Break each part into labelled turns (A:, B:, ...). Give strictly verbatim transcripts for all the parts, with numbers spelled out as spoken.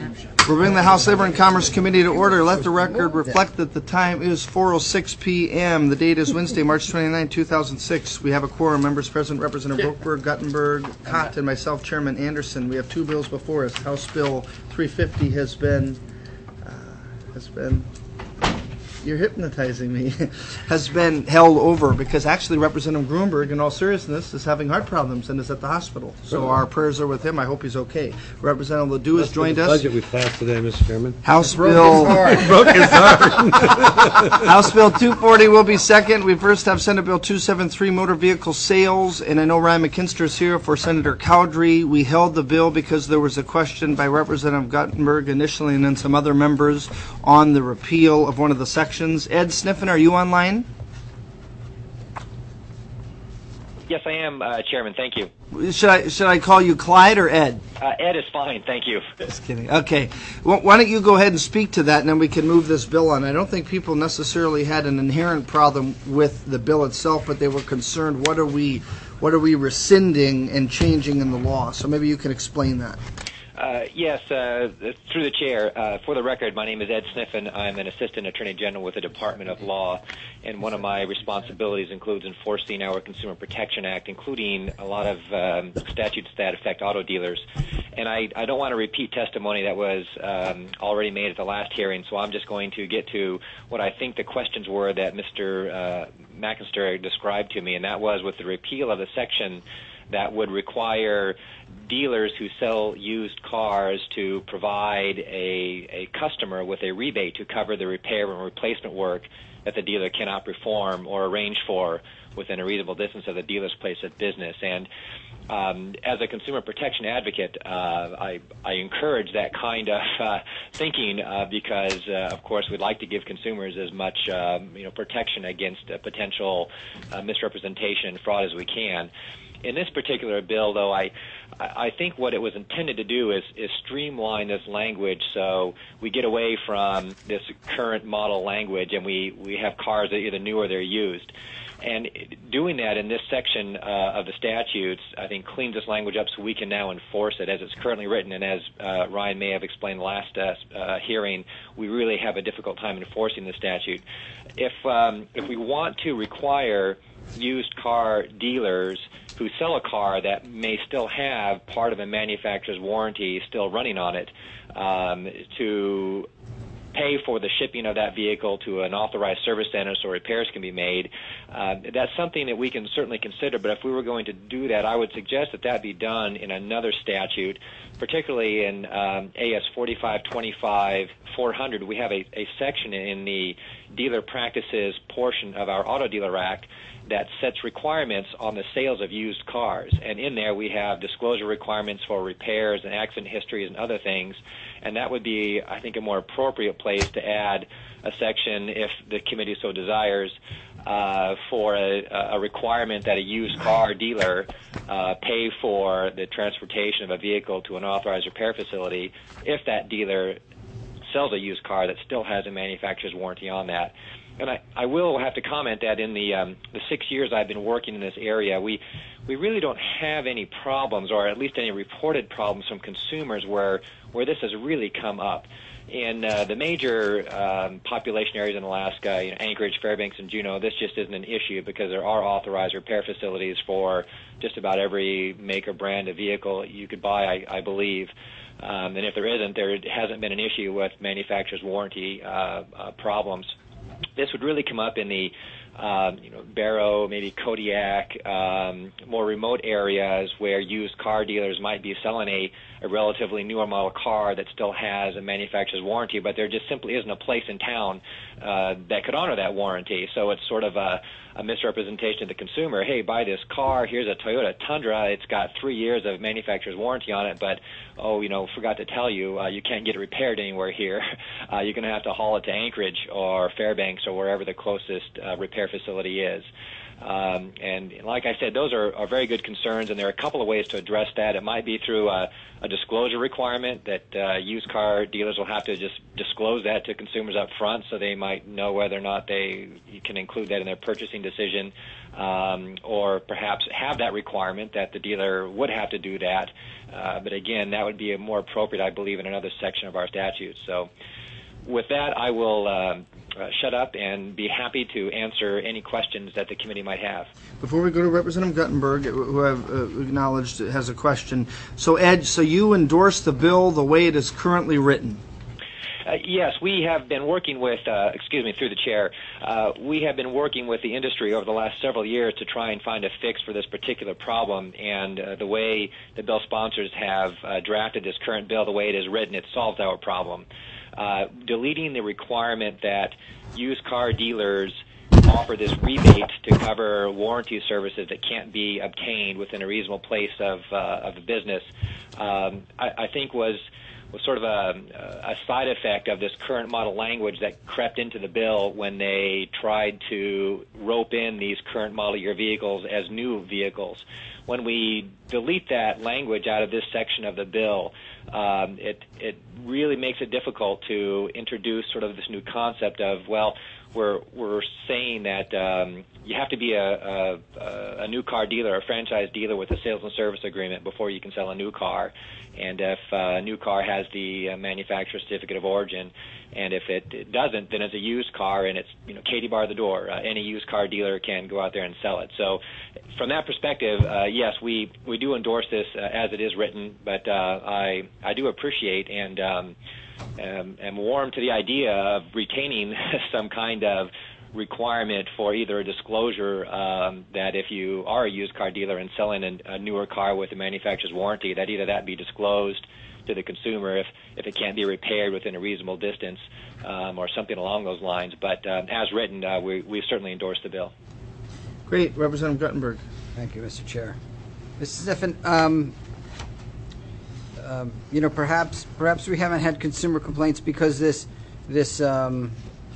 A: We're bringing the House Labor and Commerce Committee to order. Let the record reflect that the time is four oh six p.m. The date is Wednesday, March twenty-ninth, two thousand six. We have a quorum. Members present, Representative Brookberg, Guttenberg, Cott, and myself, Chairman Anderson. We have two bills before us. House Bill three fifty has been, uh, has been, you're hypnotizing me, has been held over because actually Representative Grunberg, in all seriousness, is having heart problems and is at the hospital. So our prayers are with him. I hope he's okay. Representative Ledoux has joined us.
B: Budget we passed today, Mister Chairman.
A: House Bill
B: broke his heart.
A: House Bill two forty will be second. We first have Senate Bill two seventy-three, motor vehicle sales, and I know Ryan McKinster is here for Senator Cowdery. We held the bill because there was a question by Representative Guttenberg initially and then some other members on the repeal of one of the sections. Ed Sniffen, are you online?
C: Yes, I am, uh, Chairman. Thank you.
A: Should I should I call you Clyde or Ed?
C: Uh, Ed is fine. Thank you.
A: Just kidding. Okay. Well, why don't you go ahead and speak to that, and then we can move this bill on. I don't think people necessarily had an inherent problem with the bill itself, but they were concerned, what are we, what are we rescinding and changing in the law? So maybe you can explain that.
C: Uh, yes, uh, through the chair. Uh, for the record, my name is Ed Sniffen. I'm an assistant attorney general with the Department of Law, and one of my responsibilities includes enforcing our Consumer Protection Act, including a lot of um, statutes that affect auto dealers. And I, I don't want to repeat testimony that was um, already made at the last hearing, so I'm just going to get to what I think the questions were that Mister Uh, McIntyre described to me, and that was with the repeal of the section that would require dealers who sell used cars to provide a, a customer with a rebate to cover the repair and replacement work that the dealer cannot perform or arrange for within a reasonable distance of the dealer's place of business. And um, as a consumer protection advocate, uh, I, I encourage that kind of uh, thinking uh, because, uh, of course, we'd like to give consumers as much um, you know, protection against uh, potential uh, misrepresentation and fraud as we can. In this particular bill, though, I I think what it was intended to do is, is streamline this language so we get away from this current model language and we, we have cars that are either new or they're used. And doing that in this section uh, of the statutes, I think, cleans this language up so we can now enforce it as it's currently written. And as uh, Ryan may have explained last uh, uh, hearing, we really have a difficult time enforcing the statute. If um, if we want to require used car dealers who sell a car that may still have part of a manufacturer's warranty still running on it um, to pay for the shipping of that vehicle to an authorized service center so repairs can be made. Uh, that's something that we can certainly consider, but if we were going to do that, I would suggest that that be done in another statute, particularly in um, A S forty-five twenty-five four hundred. We have a, a section in the dealer practices portion of our Auto Dealer Act that sets requirements on the sales of used cars. And in there we have disclosure requirements for repairs and accident histories and other things. And that would be, I think, a more appropriate place to add a section, if the committee so desires, uh, for a, a requirement that a used car dealer uh, pay for the transportation of a vehicle to an authorized repair facility if that dealer sells a used car that still has a manufacturer's warranty on that. And I, I will have to comment that in the um, the six years I've been working in this area, we we really don't have any problems, or at least any reported problems from consumers where where this has really come up. In uh, the major um, population areas in Alaska, you know, Anchorage, Fairbanks, and Juneau, this just isn't an issue because there are authorized repair facilities for just about every make or brand of vehicle you could buy, I, I believe. Um, and if there isn't, there hasn't been an issue with manufacturer's warranty uh, uh, problems. This would really come up in the, um, you know, Barrow, maybe Kodiak, um, more remote areas where used car dealers might be selling a, a relatively newer model car that still has a manufacturer's warranty, but there just simply isn't a place in town uh, that could honor that warranty. So it's sort of a, a misrepresentation to the consumer. Hey, buy this car. Here's a Toyota Tundra. It's got three years of manufacturer's warranty on it, but, oh, you know, forgot to tell you, uh, you can't get it repaired anywhere here. Uh, you're going to have to haul it to Anchorage or Fairbanks or wherever the closest uh, repair facility is. Um, and like I said, those are, are very good concerns, and there are a couple of ways to address that. It might be through a, a disclosure requirement that uh, used car dealers will have to just disclose that to consumers up front, so they might know whether or not they you can include that in their purchasing decision. um, or perhaps have that requirement that the dealer would have to do that. Uh, but again, that would be a more appropriate, I believe, in another section of our statute. So with that, I will uh, uh, shut up and be happy to answer any questions that the committee might have.
A: Before we go to Representative Guttenberg, who I've uh, acknowledged has a question. So, Ed, so you endorse the bill the way it is currently written?
C: Uh, yes, we have been working with, uh, excuse me, through the chair, uh, we have been working with the industry over the last several years to try and find a fix for this particular problem, and uh, the way the bill sponsors have uh, drafted this current bill, the way it is written, it solves our problem. Uh, deleting the requirement that used car dealers offer this rebate to cover warranty services that can't be obtained within a reasonable place of, uh, of the business, um, I, I think was was sort of a, a side effect of this current model language that crept into the bill when they tried to rope in these current model year vehicles as new vehicles. When we delete that language out of this section of the bill, um, it, it really makes it difficult to introduce sort of this new concept of, well, we're, we're saying that um, you have to be a, a, a new car dealer, a franchise dealer with a sales and service agreement before you can sell a new car. And if uh, a new car has the uh, manufacturer certificate of origin, and if it, it doesn't, then it's a used car, and it's, you know, Katie bar the door. Uh, any used car dealer can go out there and sell it. So from that perspective, uh, yes, we, we do endorse this uh, as it is written, but uh, I, I do appreciate and um, um, am warm to the idea of retaining some kind of requirement for either a disclosure um, that if you are a used car dealer and selling a, a newer car with a manufacturer's warranty, that either that be disclosed to the consumer if, if it can't be repaired within a reasonable distance um, or something along those lines. But uh, as written, uh, we, we certainly endorse the bill.
A: Great. Representative Guttenberg.
D: Thank you, Mister Chair. Mister Sniffen, um, um, you know, perhaps perhaps we haven't had consumer complaints because this this um,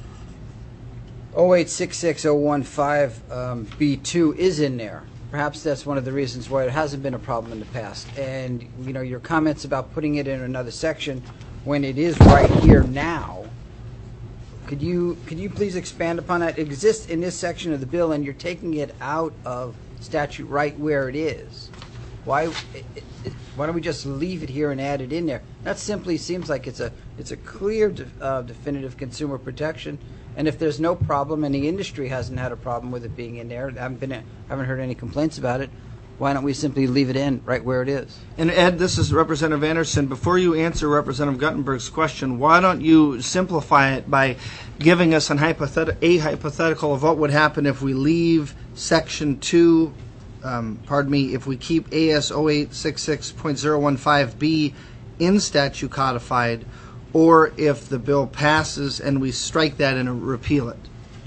D: oh eight six six oh one five um, B two is in there. Perhaps that's one of the reasons why it hasn't been a problem in the past. And, you know, your comments about putting it in another section when it is right here now, could you could you please expand upon that? It exists in this section of the bill, and you're taking it out of statute right where it is. Why it, it, why don't we just leave it here and add it in there? That simply seems like it's a it's a clear de, uh, definitive consumer protection. And if there's no problem, and the industry hasn't had a problem with it being in there, I haven't been haven't heard any complaints about it, why don't we simply leave it in right where it is?
A: And Ed, this is Representative Anderson. Before you answer Representative Guttenberg's question, why don't you simplify it by giving us an hypothet- a hypothetical of what would happen if we leave Section two, um, pardon me, if we keep A S oh eight six six point oh one five B in statute codified, or if the bill passes and we strike that and repeal it?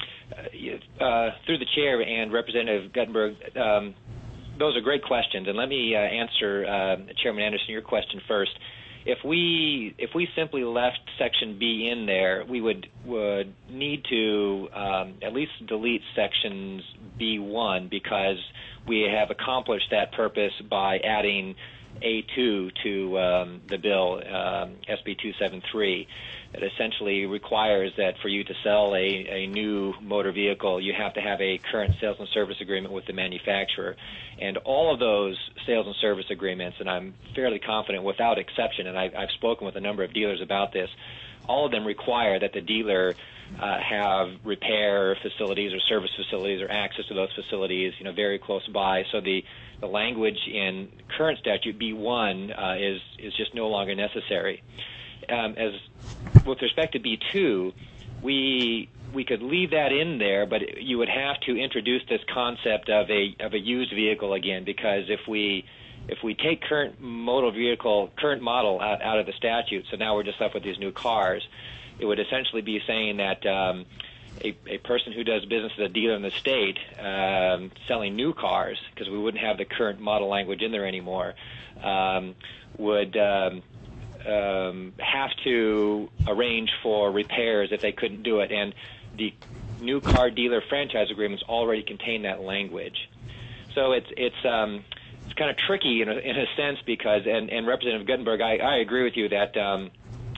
C: Uh, through the chair and Representative Guttenberg, um, those are great questions, and let me uh, answer uh, Chairman Anderson your question first. If we if we simply left Section B in there, we would would need to um, at least delete Sections B one because we have accomplished that purpose by adding A two to um, the bill, um, S B two seventy-three. It essentially requires that for you to sell a, a new motor vehicle, you have to have a current sales and service agreement with the manufacturer. And all of those sales and service agreements, and I'm fairly confident without exception, and I, I've spoken with a number of dealers about this, all of them require that the dealer uh, have repair facilities or service facilities or access to those facilities, you know, very close by. So the the language in current statute B one uh, is is just no longer necessary. Um, as with respect to B two, we we could leave that in there, but you would have to introduce this concept of a of a used vehicle again, because if we if we take current motor vehicle current model out, out of the statute, so now we're just left with these new cars, it would essentially be saying that um, a, a person who does business as a dealer in the state um, selling new cars, because we wouldn't have the current model language in there anymore, um, would um, um, have to arrange for repairs if they couldn't do it. And the new car dealer franchise agreements already contain that language. So it's it's um, it's kind of tricky in a, in a sense because, and, and Representative Guttenberg, I, I agree with you that um,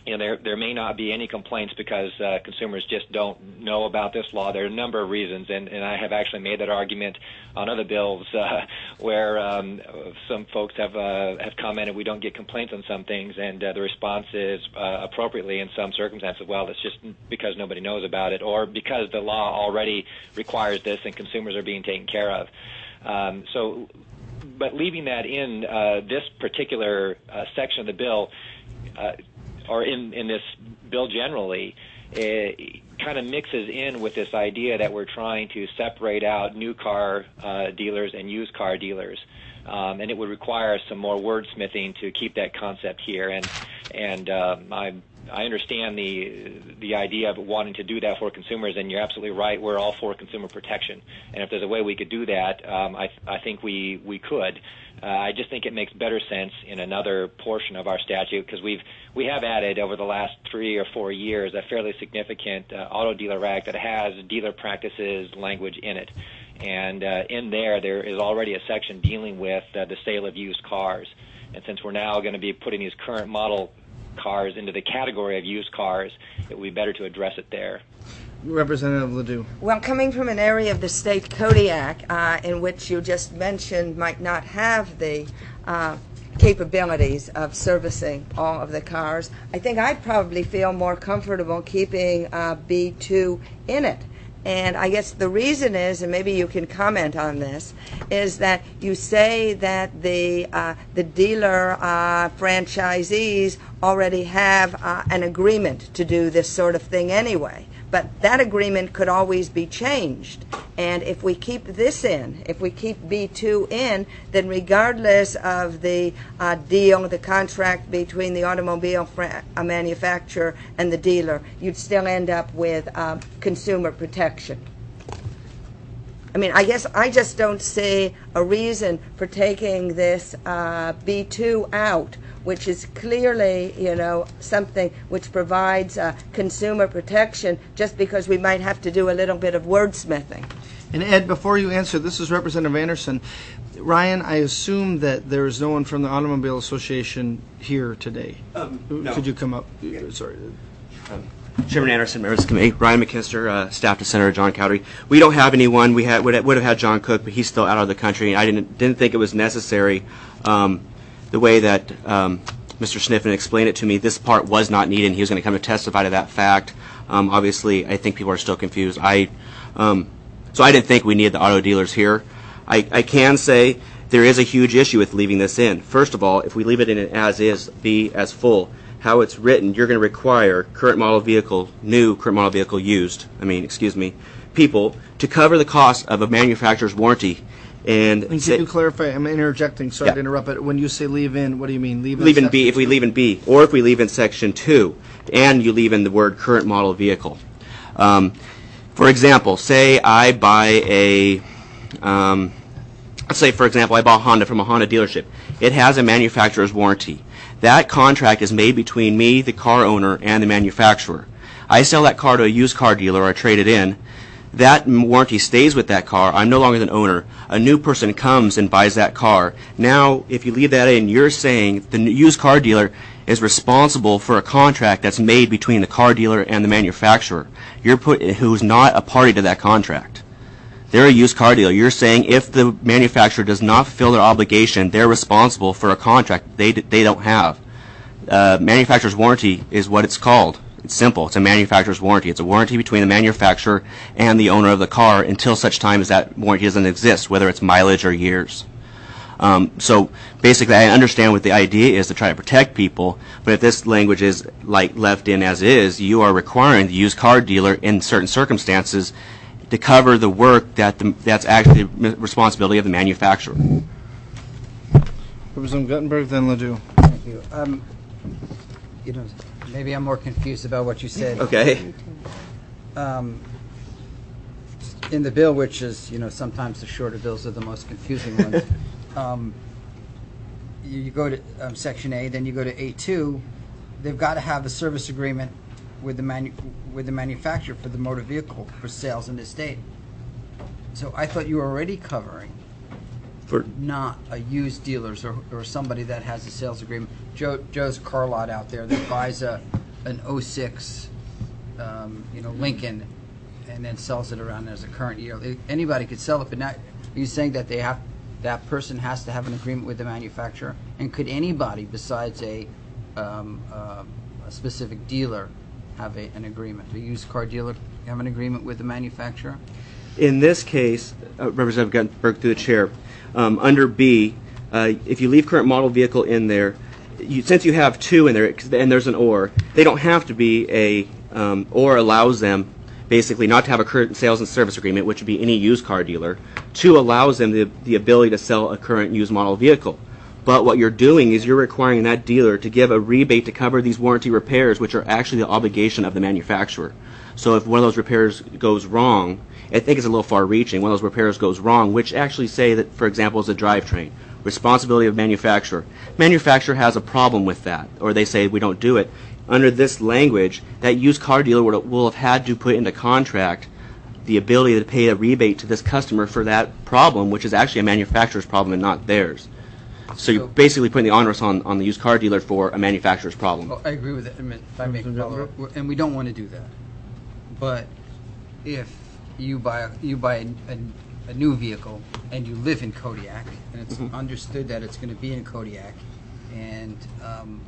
C: you know, there there may not be any complaints because uh, consumers just don't know about this law. There are a number of reasons, and, and I have actually made that argument on other bills uh, where um, some folks have uh, have commented we don't get complaints on some things, and uh, the response is uh, appropriately in some circumstances, well, it's just because nobody knows about it, or because the law already requires this and consumers are being taken care of. Um, so, but leaving that in uh, this particular uh, section of the bill, uh, or in, in this bill generally, it kind of mixes in with this idea that we're trying to separate out new car uh, dealers and used car dealers. Um, and it would require some more wordsmithing to keep that concept here. And and um, I I understand the the idea of wanting to do that for consumers, and you're absolutely right. We're all for consumer protection, and if there's a way we could do that, um, I I think we we could. Uh, I just think it makes better sense in another portion of our statute, because we've we have added over the last three or four years a fairly significant uh, auto dealer act that has dealer practices language in it. And uh, in there, there is already a section dealing with uh, the sale of used cars. And since we're now going to be putting these current model cars into the category of used cars, it would be better to address it there.
A: Representative Ledoux.
E: Well, coming from an area of the state Kodiak, uh, in which you just mentioned might not have the uh, capabilities of servicing all of the cars, I think I'd probably feel more comfortable keeping uh, B two in it. And I guess the reason is, and maybe you can comment on this, is that you say that the uh, the dealer uh, franchisees already have uh, an agreement to do this sort of thing anyway. But that agreement could always be changed. And if we keep this in, if we keep B two in, then regardless of the uh, deal, the contract between the automobile fra- uh, manufacturer and the dealer, you'd still end up with uh, consumer protection. I mean, I guess I just don't see a reason for taking this uh, B two out, which is clearly, you know, something which provides uh, consumer protection, just because we might have to do a little bit of wordsmithing.
A: And Ed, before you answer, this is Representative Anderson. Ryan, I assume that there is no one from the Automobile Association here today.
F: Um, no.
A: Could you come up?
F: Yeah.
A: Sorry.
F: Um, Chairman Anderson, members of the committee, Ryan McKinster, uh, staff to Senator John Cowdery. We don't have anyone. We had would have, would have had John Cook, but he's still out of the country, and I didn't didn't think it was necessary. Um, the way that um, Mister Sniffen explained it to me, this part was not needed, and he was going to come to testify to that fact. Um, obviously, I think people are still confused. I um, so I didn't think we needed the auto dealers here. I, I can say there is a huge issue with leaving this in. First of all, if we leave it in as is, B as full, how it's written, you're going to require current model vehicle, new current model vehicle used, I mean, excuse me, people to cover the cost of a manufacturer's warranty. And,
A: And
F: say,
A: can you clarify? I'm interjecting. Sorry
F: Yeah.
A: to interrupt, but when you say leave in, what do you mean? Leave in,
F: leave in B,
A: section
F: if we
A: two?
F: leave in B, or if we leave in section two, and you leave in the word current model vehicle. Um, for example, say I buy a, um, let's say, for example, I bought a Honda from a Honda dealership. It has a manufacturer's warranty. That contract is made between me, the car owner, and the manufacturer. I sell that car to a used car dealer, or I trade it in. That warranty stays with that car. I'm no longer the owner. A new person comes and buys that car. Now, if you leave that in, you're saying the used car dealer is responsible for a contract that's made between the car dealer and the manufacturer. You're put who's not a party to that contract. They're a used car dealer. You're saying if the manufacturer does not fulfill their obligation, they're responsible for a contract they they don't have. Uh, manufacturer's warranty is what it's called. It's simple. It's a manufacturer's warranty. It's a warranty between the manufacturer and the owner of the car until such time as that warranty doesn't exist, whether it's mileage or years. Um, so basically, I understand what the idea is to try to protect people, but if this language is like left in as is, you are requiring the used car dealer in certain circumstances to cover the work that the, that's actually the responsibility of the manufacturer.
A: Representative Guttenberg, then Ledoux.
D: Thank you. Um, you know, maybe I'm more confused about what you said.
F: Okay.
D: Um, in the bill, which is, you know, sometimes the shorter bills are the most confusing ones. um, you, you go to um, Section A, then you go to A two. They've got to have a service agreement with the manu- with the manufacturer for the motor vehicle for sales in the state. So I thought you were already covering
F: For
D: not a used dealers or, or somebody that has a sales agreement. Joe Joe's car lot out there that buys a an oh six, um, you know, Lincoln, and then sells it around as a current year. Anybody could sell it, but now are you saying that they have that person has to have an agreement with the manufacturer? And could anybody besides a um, uh, a specific dealer have a, an agreement? A used car dealer have an agreement with the manufacturer?
F: In this case, uh, Representative Guttenberg through the chair, um, under B, uh, if you leave current model vehicle in there, you, since you have two in there, and there's an or, they don't have to be a, um, or allows them basically not to have a current sales and service agreement, which would be any used car dealer. Two allows them the, the ability to sell a current used model vehicle. But what you're doing is you're requiring that dealer to give a rebate to cover these warranty repairs, which are actually the obligation of the manufacturer. So if one of those repairs goes wrong, I think it's a little far-reaching, one of those repairs goes wrong, which actually say that, for example, is a drivetrain. Responsibility of manufacturer. Manufacturer has a problem with that, or they say we don't do it. Under this language, that used car dealer would, will have had to put into contract the ability to pay a rebate to this customer for that problem, which is actually a manufacturer's problem and not theirs. So you're basically putting the onus on, on the used car dealer for a manufacturer's problem.
D: Well, I agree with that. I mean, if I make a follow up, and we don't want to do that. But if you buy a, you buy a, a, a new vehicle and you live in Kodiak, and it's mm-hmm. understood that it's going to be in Kodiak, and um,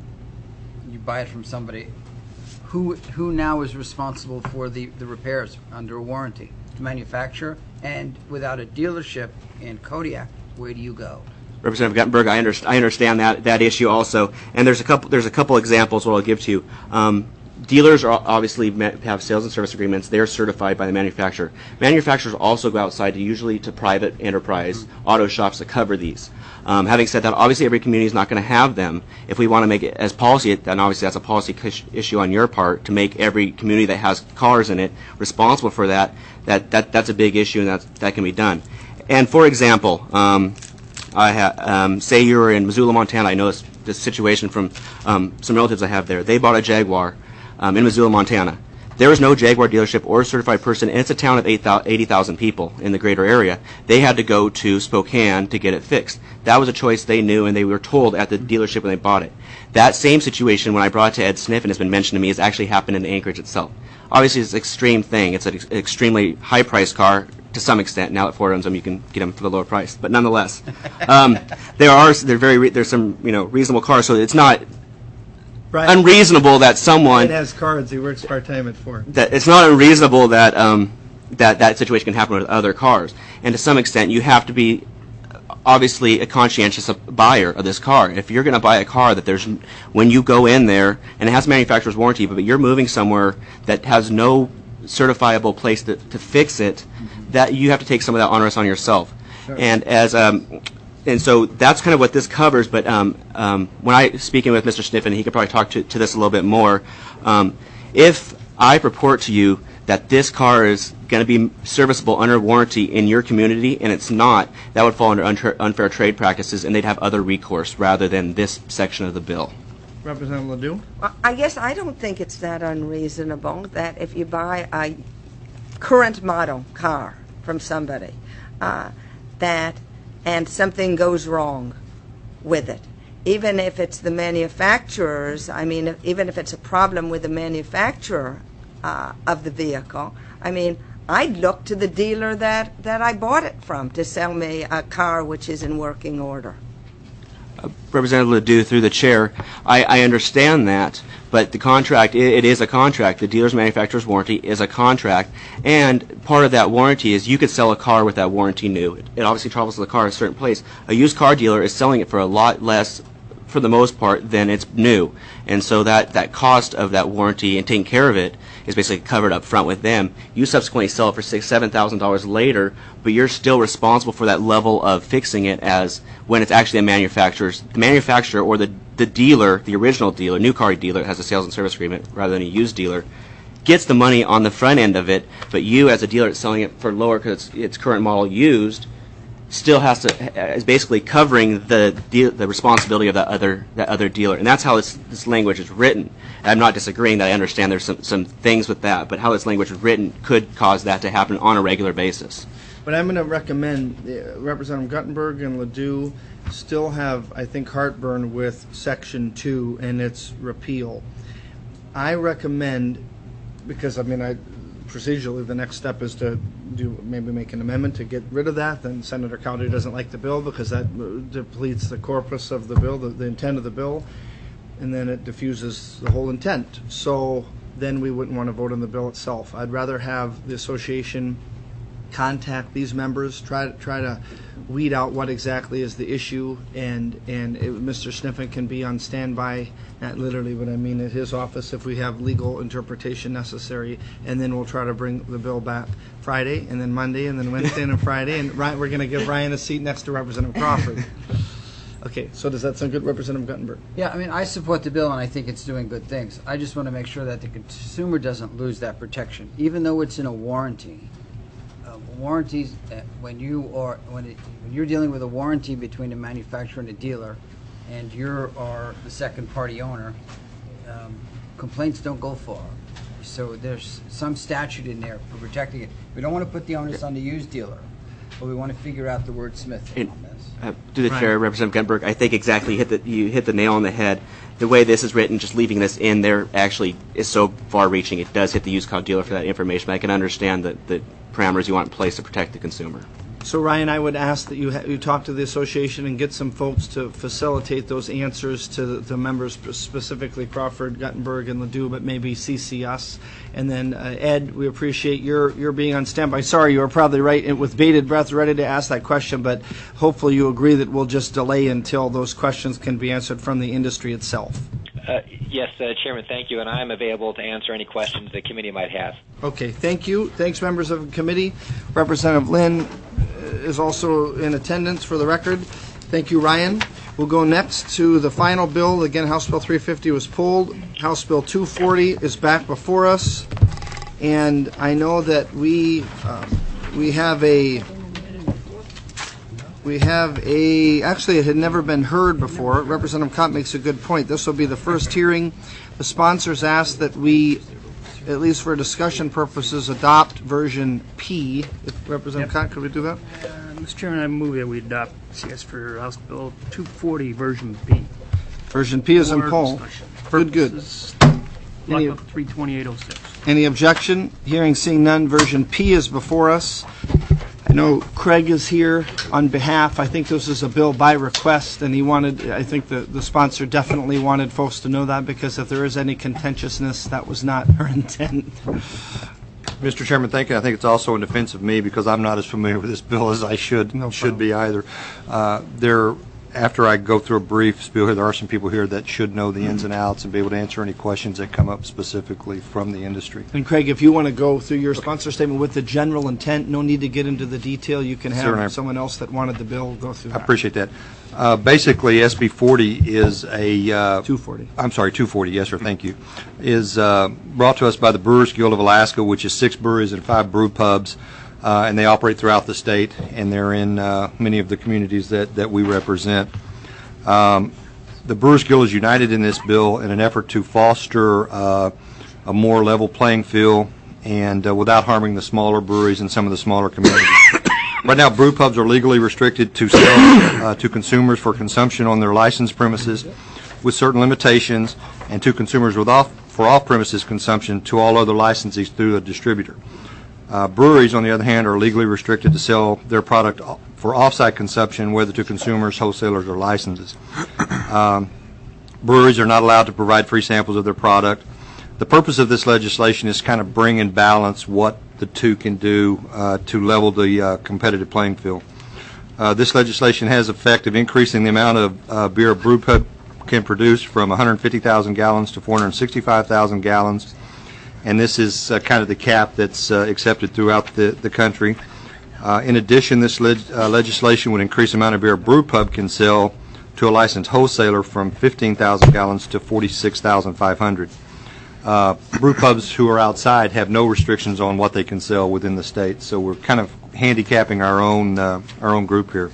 D: you buy it from somebody, who who now is responsible for the, the repairs under a warranty? The manufacturer. And without a dealership in Kodiak, where do you go?
F: Representative Guttenberg, I, underst- I understand that, that issue also, and there's a couple there's a couple examples what I'll give to you. Um, dealers are obviously have sales and service agreements. They're certified by the manufacturer. Manufacturers also go outside to usually to private enterprise mm-hmm. auto shops that cover these. Um, having said that, obviously every community is not going to have them. If we want to make it as policy, then obviously that's a policy issue on your part to make every community that has cars in it responsible for that. That that that's a big issue, and that that can be done. And for example. Um, I ha- um, say you were in Missoula, Montana. I know this, this situation from um, some relatives I have there. They bought a Jaguar um, in Missoula, Montana. There was no Jaguar dealership or certified person, and it's a town of eighty thousand people in the greater area. They had to go to Spokane to get it fixed. That was a choice they knew, and they were told at the dealership when they bought it. That same situation, when I brought it to Ed Sniffen, has been mentioned to me, has actually happened in Anchorage itself. Obviously, it's an extreme thing. It's an ex- extremely high-priced car. To some extent, now that Ford owns them, you can get them for the lower price. But nonetheless, um, there are they're very re- there's some you know reasonable cars, so it's not Brian, unreasonable that someone
A: Brian has cards. He works part time at Ford.
F: That it's not unreasonable that um, that that situation can happen with other cars, and to some extent, you have to be obviously a conscientious buyer of this car. If you're going to buy a car that there's when you go in there and it has manufacturer's warranty, but you're moving somewhere that has no certifiable place to, to fix it, mm-hmm. that you have to take some of that onus on yourself. Sure. And as um, and so that's kind of what this covers. But um, um, when I speaking with Mister Sniffen, he could probably talk to, to this a little bit more. Um, if I purport to you that this car is going to be serviceable under warranty in your community, and it's not, that would fall under untra- unfair trade practices, and they'd have other recourse rather than this section of the bill.
A: Representative Ledoux?
E: Well, I guess I don't think it's that unreasonable that if you buy a current model car from somebody, uh, that and something goes wrong with it, even if it's the manufacturer's, I mean, if, even if it's a problem with the manufacturer uh, of the vehicle, I mean, I'd look to the dealer that, that I bought it from to sell me a car which is in working order.
F: Uh, Representative Ledoux, through the chair, I, I understand that, but the contract, it, it is a contract. The dealer's manufacturer's warranty is a contract, and part of that warranty is you could sell a car with that warranty new. It, it obviously travels to the car at a certain place. A used car dealer is selling it for a lot less, for the most part, than it's new, and so that, that cost of that warranty and taking care of it is basically covered up front with them. You subsequently sell it for six, seven thousand dollars later, but you're still responsible for that level of fixing it as when it's actually a manufacturer's, the manufacturer or the the dealer, the original dealer, new car dealer, has a sales and service agreement rather than a used dealer, gets the money on the front end of it, but you as a dealer that's selling it for lower because it's, it's current model used, still has to is basically covering the the, the responsibility of that other that other dealer, and that's how this this language is written. And I'm not disagreeing that I understand there's some some things with that, but how this language is written could cause that to happen on a regular basis.
A: But I'm going to recommend uh, Representative Guttenberg and Ledoux still have, I think, heartburn with Section two and its repeal. I recommend, because I mean, I procedurally the next step is to do maybe make an amendment to get rid of that. Then Senator Cowdery doesn't like the bill because that depletes the corpus of the bill, the, the intent of the bill, and then it diffuses the whole intent. So then we wouldn't want to vote on the bill itself. I'd rather have the association contact these members, try to try to weed out what exactly is the issue, and and it, Mister Sniffen can be on standby, not literally, but I mean at his office if we have legal interpretation necessary, and then we'll try to bring the bill back Friday, and then Monday, and then Wednesday, and then Friday, and Ryan, we're going to give Ryan a seat next to Representative Crawford. Okay, so does that sound good, Representative Guttenberg?
D: Yeah, I mean, I support the bill, and I think it's doing good things. I just want to make sure that the consumer doesn't lose that protection, even though it's in a warranty. Uh, warranties, uh, when you are when, it, when you're dealing with a warranty between a manufacturer and a dealer, and you are the second party owner, um, complaints don't go far. So there's some statute in there for protecting it. We don't want to put the onus on the used dealer, but we want to figure out the wordsmith
F: And,
D: on this.
F: uh, to the
A: Right.
F: chair, Representative Guttenberg, I think exactly hit the, you hit the nail on the head. The way this is written, just leaving this in there actually is so far-reaching. It does hit the used car dealer for that information. But I can understand the, the parameters you want in place to protect the consumer.
A: So Ryan, I would ask that you ha- you talk to the association and get some folks to facilitate those answers to the, the members, specifically Crawford, Guttenberg, and Ledoux, but maybe C C us. And then uh, Ed, we appreciate your your being on standby. Sorry, you were probably right and with bated breath, ready to ask that question, but hopefully you agree that we'll just delay until those questions can be answered from the industry itself.
C: Uh, yes, uh, Chairman, thank you, and I'm available to answer any questions the committee might have.
A: Okay, thank you. Thanks, members of the committee. Representative Lynn is also in attendance for the record. Thank you, Ryan. We'll go next to the final bill. Again, House Bill three fifty was pulled. House Bill two forty is back before us. And I know that we um, we have a we have a actually it had never been heard before. Representative Kopp makes a good point. This will be the first hearing. The sponsors asked that we, at least for discussion purposes, adopt version P. If Representative Kopp, could we do that?
G: Uh, Mister Chairman, I move that we adopt C S for House Bill two forty, version B.
A: Version P is in
G: For
A: poll.
G: discussion
A: Good, good.
G: purposes,
A: Any-
G: Lockup three twenty-eight oh six.
A: Any objection? Hearing, seeing none, version P is before us. I know Craig is here on behalf. I think this is a bill by request, and he wanted, I think the, the sponsor definitely wanted folks to know that, because if there is any contentiousness, that was not her intent.
H: Mister Chairman, thank you. I think it's also in defense of me because I'm not as familiar with this bill as I should
A: No
H: should
A: problem.
H: be either. Uh, there, after I go through a brief spiel here, there are some people here that should know the ins and outs and be able to answer any questions that come up specifically from the industry.
A: And Craig, if you want to go through your sponsor statement with the general intent, no need to get into the detail. You can have
H: Certainly.
A: someone else that wanted the bill go through
H: I
A: that.
H: appreciate that. Uh, basically, S B forty is a uh,
A: two forty.
H: I'm sorry, two forty, yes, sir, thank you, is uh, brought to us by the Brewers Guild of Alaska, which is six breweries and five brew pubs, uh, and they operate throughout the state, and they're in uh, many of the communities that, that we represent. Um, the Brewers Guild is united in this bill in an effort to foster uh, a more level playing field and uh, without harming the smaller breweries and some of the smaller communities. Right now, brew pubs are legally restricted to sell uh, to consumers for consumption on their licensed premises with certain limitations, and to consumers with off, for off-premises consumption to all other licensees through a distributor. Uh, breweries, on the other hand, are legally restricted to sell their product for off-site consumption, whether to consumers, wholesalers, or licenses. Um, breweries are not allowed to provide free samples of their product. The purpose of this legislation is kind of bring in balance what the two can do uh, to level the uh, competitive playing field. Uh, this legislation has effect of increasing the amount of uh, beer a brew pub can produce from one hundred fifty thousand gallons to four hundred sixty-five thousand gallons, and this is uh, kind of the cap that's uh, accepted throughout the, the country. Uh, in addition, this leg- uh, legislation would increase the amount of beer a brew pub can sell to a licensed wholesaler from fifteen thousand gallons to forty-six thousand five hundred. Uh, brew pubs who are outside have no restrictions on what they can sell within the state, so we're kind of handicapping our own uh, our own group here.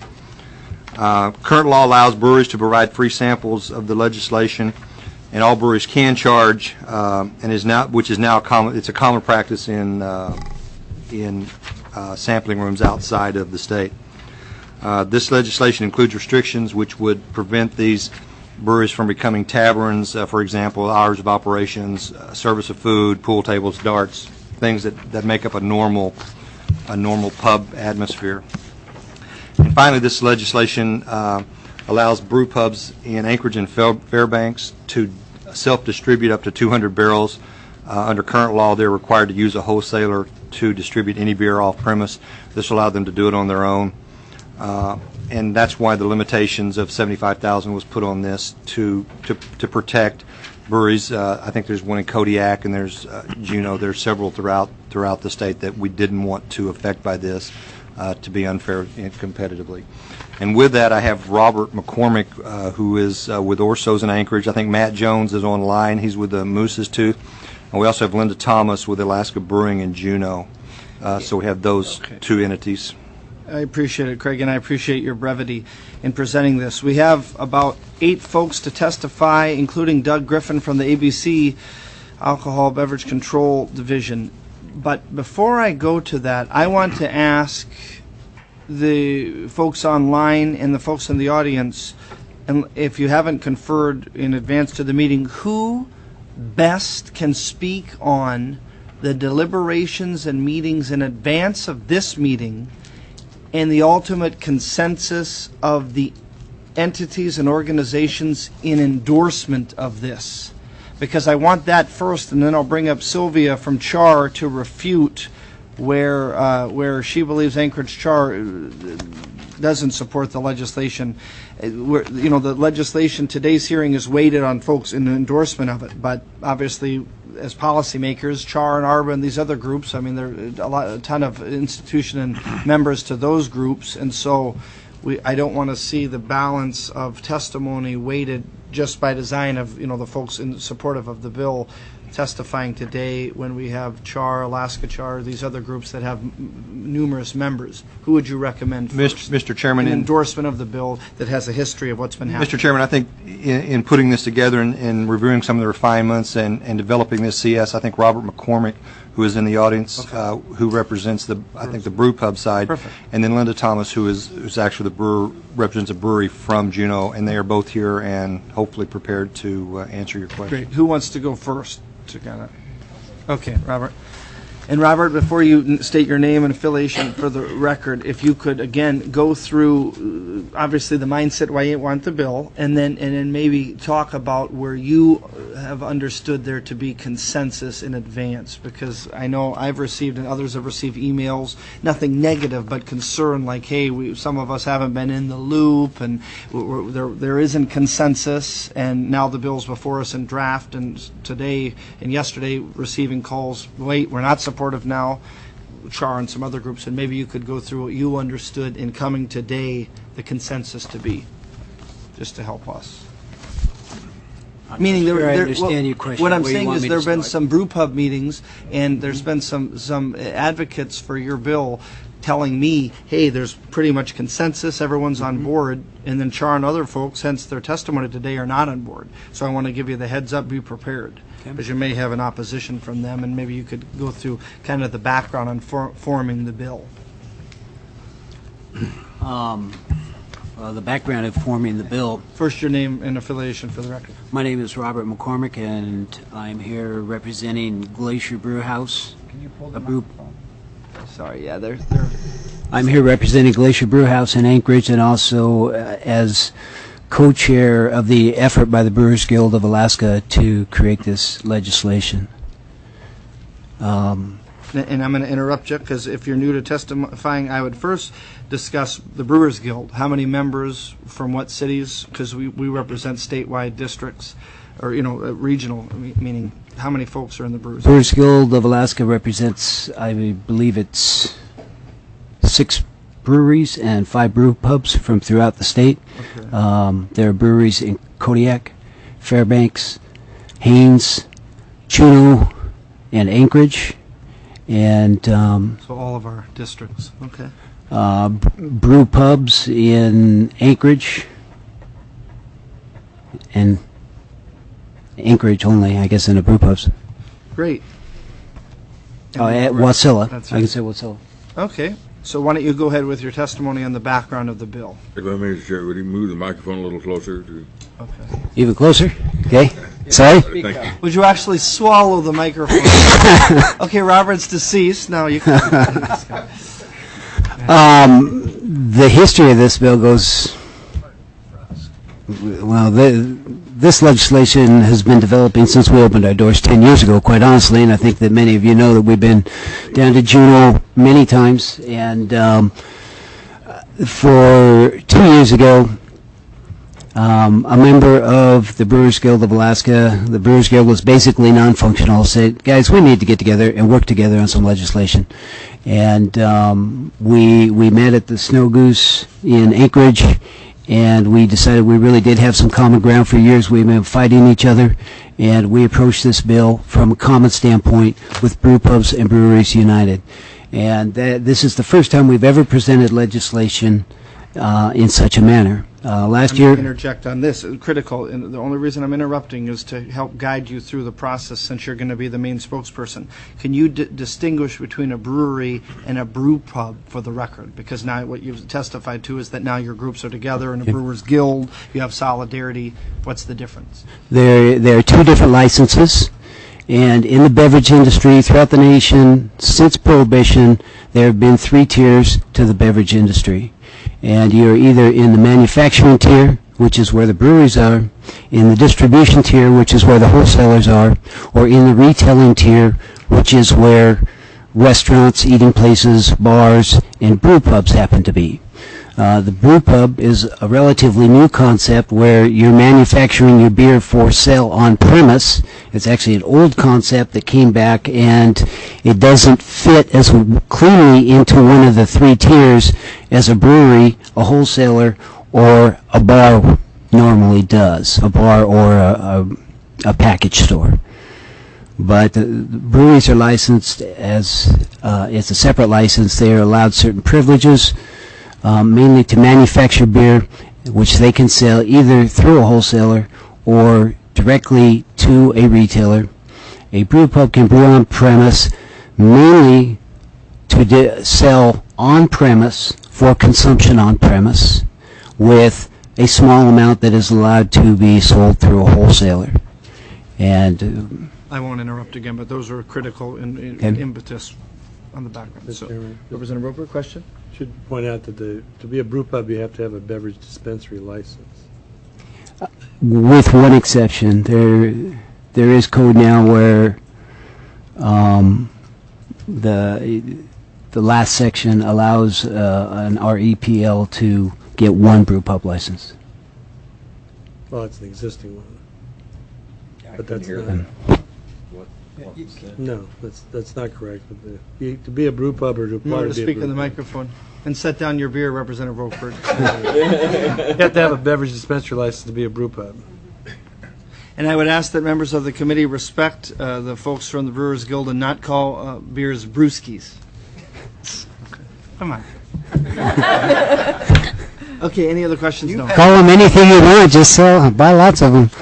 H: Uh, current law allows breweries to provide free samples of the legislation, and all breweries can charge, um, and is now which is now common. It's a common practice in uh, in uh, sampling rooms outside of the state. Uh, this legislation includes restrictions which would prevent these breweries from becoming taverns, uh, for example, hours of operations, uh, service of food, pool tables, darts, things that, that make up a normal a normal pub atmosphere. And finally, this legislation uh, allows brew pubs in Anchorage and Fair- Fairbanks to self-distribute up to two hundred barrels. Uh, under current law, they're required to use a wholesaler to distribute any beer off-premise. This will allow them to do it on their own. Uh, and that's why the limitations of seventy-five thousand was put on this to to, to protect breweries. Uh, I think there's one in Kodiak, and there's uh, Juneau. There's several throughout throughout the state that we didn't want to affect by this uh, to be unfair and competitively. And with that, I have Robert McCormick, uh, who is uh, with Orso's in Anchorage. I think Matt Jones is online. He's with the Moose's Tooth. And we also have Linda Thomas with Alaska Brewing in Juneau. Uh, so we have those
A: Okay.
H: two entities.
A: I appreciate it, Craig, and I appreciate your brevity in presenting this. We have about eight folks to testify, including Doug Griffin from the A B C Alcohol Beverage Control Division. But before I go to that, I want to ask the folks online and the folks in the audience, and if you haven't conferred in advance to the meeting, who best can speak on the deliberations and meetings in advance of this meeting and the ultimate consensus of the entities and organizations in endorsement of this? Because I want that first, and then I'll bring up Sylvia from C H A R to refute where uh, where she believes Anchorage C H A R doesn't support the legislation. Uh, Where, you know, the legislation, today's hearing is weighted on folks in the endorsement of it, but obviously as policymakers, C H A R and A R B A and these other groups, I mean, there are a, lot, a ton of institution and members to those groups, and so we, I don't want to see the balance of testimony weighted just by design of, you know, the folks in supportive of the bill testifying today when we have C H A R, Alaska C H A R, these other groups that have m- numerous members. Who would you recommend first?
H: Mister Mister Chairman,
A: An
H: in,
A: endorsement of the bill that has a history of what's been happening.
H: Mister Chairman, I think in, in putting this together and, and reviewing some of the refinements and, and developing this C S, I think Robert McCormick, who is in the audience,
A: Okay.
H: uh, who represents the, I think, the brew pub side,
A: Perfect.
H: and then Linda Thomas, who is who's actually the brewer, represents a brewery from Juneau, and they are both here and hopefully prepared to uh, answer your question.
A: Great. Who wants to go first? To kind of. Okay, Robert. And Robert, before you n- state your name and affiliation for the record, if you could again go through, uh, obviously the mindset why you want the bill, and then and then maybe talk about where you have understood there to be consensus in advance, because I know I've received and others have received emails, nothing negative but concern, like, hey, we, some of us haven't been in the loop, and we're, we're- there there isn't consensus, and now the bill's before us in draft, and today and yesterday receiving calls, wait, we're not supportive now, C H A R and some other groups, and maybe you could go through what you understood in coming today the consensus to be, just to help us. Meaning, there,
I: sure I
A: there,
I: understand
A: what,
I: your question.
A: what I'm
I: Where you
A: saying
I: want
A: is
I: me
A: there
I: to
A: have been
I: start.
A: some brew pub meetings, and there's been some some advocates for your bill telling me, hey, there's pretty much consensus, everyone's on
I: Mm-hmm.
A: board, and then C H A R and other folks, hence their testimony today, are not on board. So I want to give you the heads up, be prepared, because you may have an opposition from them, and maybe you could go through kind of the background on for, forming the bill.
I: Um, uh, the background of forming the bill.
A: First, your name and affiliation for the record.
I: My name is Robert McCormick, and I'm here representing Glacier Brew House.
A: Can you pull
I: the A brew-
A: Sorry, yeah, they're, they're
I: I'm here representing Glacier Brew House in Anchorage, and also uh, as co-chair of the effort by the Brewers Guild of Alaska to create this legislation. Um,
A: And I'm going to interrupt you, because if you're new to testifying, I would first discuss the Brewers Guild. How many members from what cities? Because we, we represent statewide districts, or, you know, uh, regional, me- meaning how many folks are in the Brewers Guild?
I: Brewers Guild of Alaska represents, I believe it's six breweries and five brew pubs from throughout the state.
A: Okay.
I: Um, there are breweries in Kodiak, Fairbanks, Haines, Juneau, and Anchorage, and um,
A: So all of our districts, okay.
I: uh, b- brew pubs in Anchorage, and Anchorage only, I guess, in the brew pubs.
A: Great.
I: Oh, at Wasilla.
A: That's
I: I can
A: right.
I: say Wasilla.
A: Okay. So why don't you go ahead with your testimony on the background of the bill?
J: If I may, Mister Chair, would you move the microphone a little closer to?
A: Okay.
I: Even closer? Okay. Sorry?
J: Thank you.
A: Would you actually swallow the microphone? Okay, Robert's deceased. Now you can.
I: Um, the history of this bill goes, well, the, this legislation has been developing since we opened our doors ten years ago, quite honestly, and I think that many of you know that we've been down to Juneau many times, and um, for two years ago, Um, a member of the Brewers Guild of Alaska, the Brewers Guild was basically non-functional, said, guys, we need to get together and work together on some legislation. And um, we we met at the Snow Goose in Anchorage, and we decided we really did have some common ground. For years we've been fighting each other, and we approached this bill from a common standpoint with brew pubs and breweries united. And that, this is the first time we've ever presented legislation uh, in such a manner. Uh, last
A: I'm
I: year,
A: going to interject on this. uh, Critical, and the only reason I'm interrupting is to help guide you through the process since you're going to be the main spokesperson. Can you d- distinguish between a brewery and a brew pub for the record? Because now what you've testified to is that now your groups are together in a Brewers Guild, you have solidarity. What's the difference?
I: there there are two different licenses, and in the beverage industry throughout the nation since Prohibition, there have been three tiers to the beverage industry. And you're either in the manufacturing tier, which is where the breweries are, in the distribution tier, which is where the wholesalers are, or in the retailing tier, which is where restaurants, eating places, bars, and brew pubs happen to be. Uh, the brew pub is a relatively new concept where you're manufacturing your beer for sale on premise. It's actually an old concept that came back, and it doesn't fit as cleanly into one of the three tiers as a brewery, a wholesaler, or a bar normally does, a bar or a, a, a package store. But uh, breweries are licensed as, uh, it's a separate license. They are allowed certain privileges, Um, mainly to manufacture beer, which they can sell either through a wholesaler or directly to a retailer. A brew pub can brew on premise, mainly to de- sell on premise for consumption on premise, with a small amount that is allowed to be sold through a wholesaler. And uh,
A: I won't interrupt again, but those are critical in, in
I: Okay.
A: impetus on the background.
B: Mister
A: So,
B: Chairman,
A: Representative Roper, question?
B: should point out that the, to be a brew pub, you have to have a beverage dispensary license.
I: with one exception, there there is code now where um, the the last section allows uh, an R E P L to get one brew pub license.
B: Well, it's an existing one.
K: I
B: But
K: couldn't
B: that's
K: hear
B: not-
K: that. What, what was that?
B: No, that's, that's not correct. But the, you- to be a brew pub or to apply
A: Remember
B: to
A: to
B: be a
A: speak
B: brew
A: in the
B: pub,
A: microphone and set down your beer, Representative Roper.
B: you have to have a beverage dispensary license to be a brew pub.
A: And I would ask that members of the committee respect uh, the folks from the Brewers Guild and not call uh, beers brewskis. Okay. Come on. Okay, any other questions? No.
I: Call them anything you want, just sell, buy lots of them.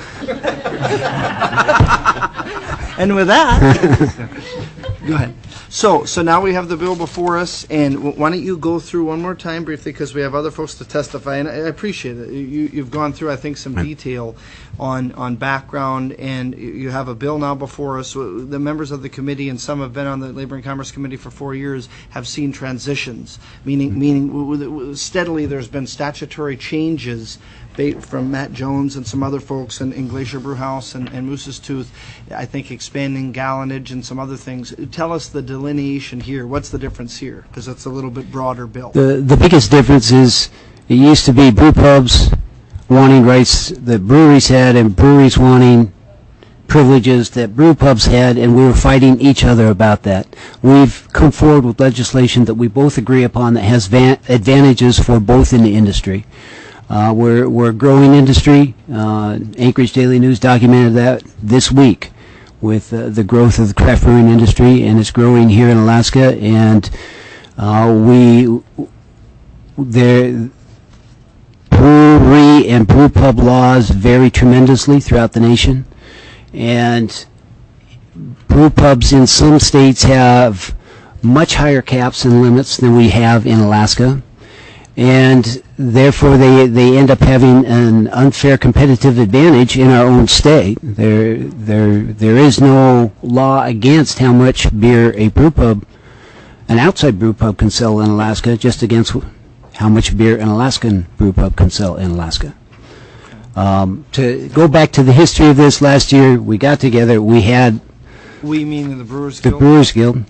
A: And with that, go ahead. So, so now we have the bill before us, and w- why don't you go through one more time briefly, because we have other folks to testify, and I I appreciate it. You, you've gone through, I think, some detail on, on background, and you- you have a bill now before us. The members of the committee, and some have been on the Labor and Commerce Committee for four years, have seen transitions, meaning, meaning w- w- steadily there's been statutory changes ba- from Matt Jones and some other folks in, in Glacier Brewhouse and, and Moose's Tooth, I think expanding gallonage and some other things. Tell us the delineation here. What's the difference here? Because it's a little bit broader bill.
I: The the biggest difference is it used to be brew pubs wanting rights that breweries had, and breweries wanting privileges that brew pubs had, and we were fighting each other about that. We've come forward with legislation that we both agree upon that has van- advantages for both in the industry. Uh, we're, we're a growing industry. Uh, Anchorage Daily News documented that this week with uh, the growth of the craft brewing industry, and it's growing here in Alaska. And uh, we, there, brewery and brew pub laws vary tremendously throughout the nation, and brew pubs in some states have much higher caps and limits than we have in Alaska, and therefore they they end up having an unfair competitive advantage in our own state. There there there is no law against how much beer a brew pub, an outside brew pub, can sell in Alaska, just against how much beer an Alaskan brew pub can sell in Alaska. Um, to go back to the history of this, last year we got together. We had
A: We mean the Brewers
I: the
A: Guild?
I: Brewers Guild.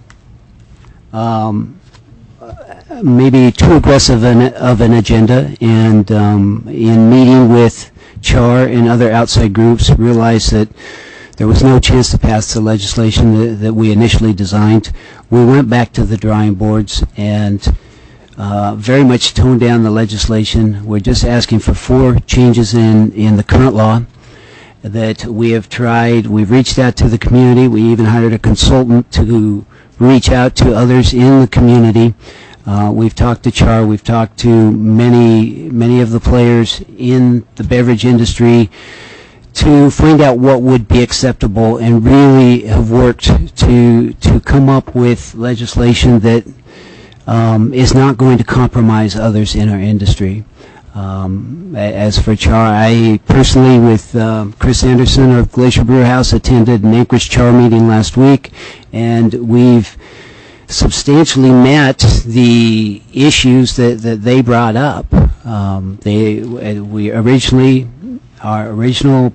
I: Um, maybe too aggressive an, of an agenda, and um, in meeting with C H A R and other outside groups, realized that there was no chance to pass the legislation that, that we initially designed. We went back to the drawing boards and uh, very much toned down the legislation. We're just asking for four changes in, in the current law that we have tried. We've reached out to the community. We even hired a consultant to reach out to others in the community. Uh, we've talked to C H A R. We've talked to many, many of the players in the beverage industry to find out what would be acceptable, and really have worked to to come up with legislation that um, is not going to compromise others in our industry. Um, as for C H A R, I personally, with uh, Chris Anderson of Glacier Brew House, attended an Anchorage C H A R meeting last week, and we've substantially met the issues that, that they brought up. Um, they we originally our original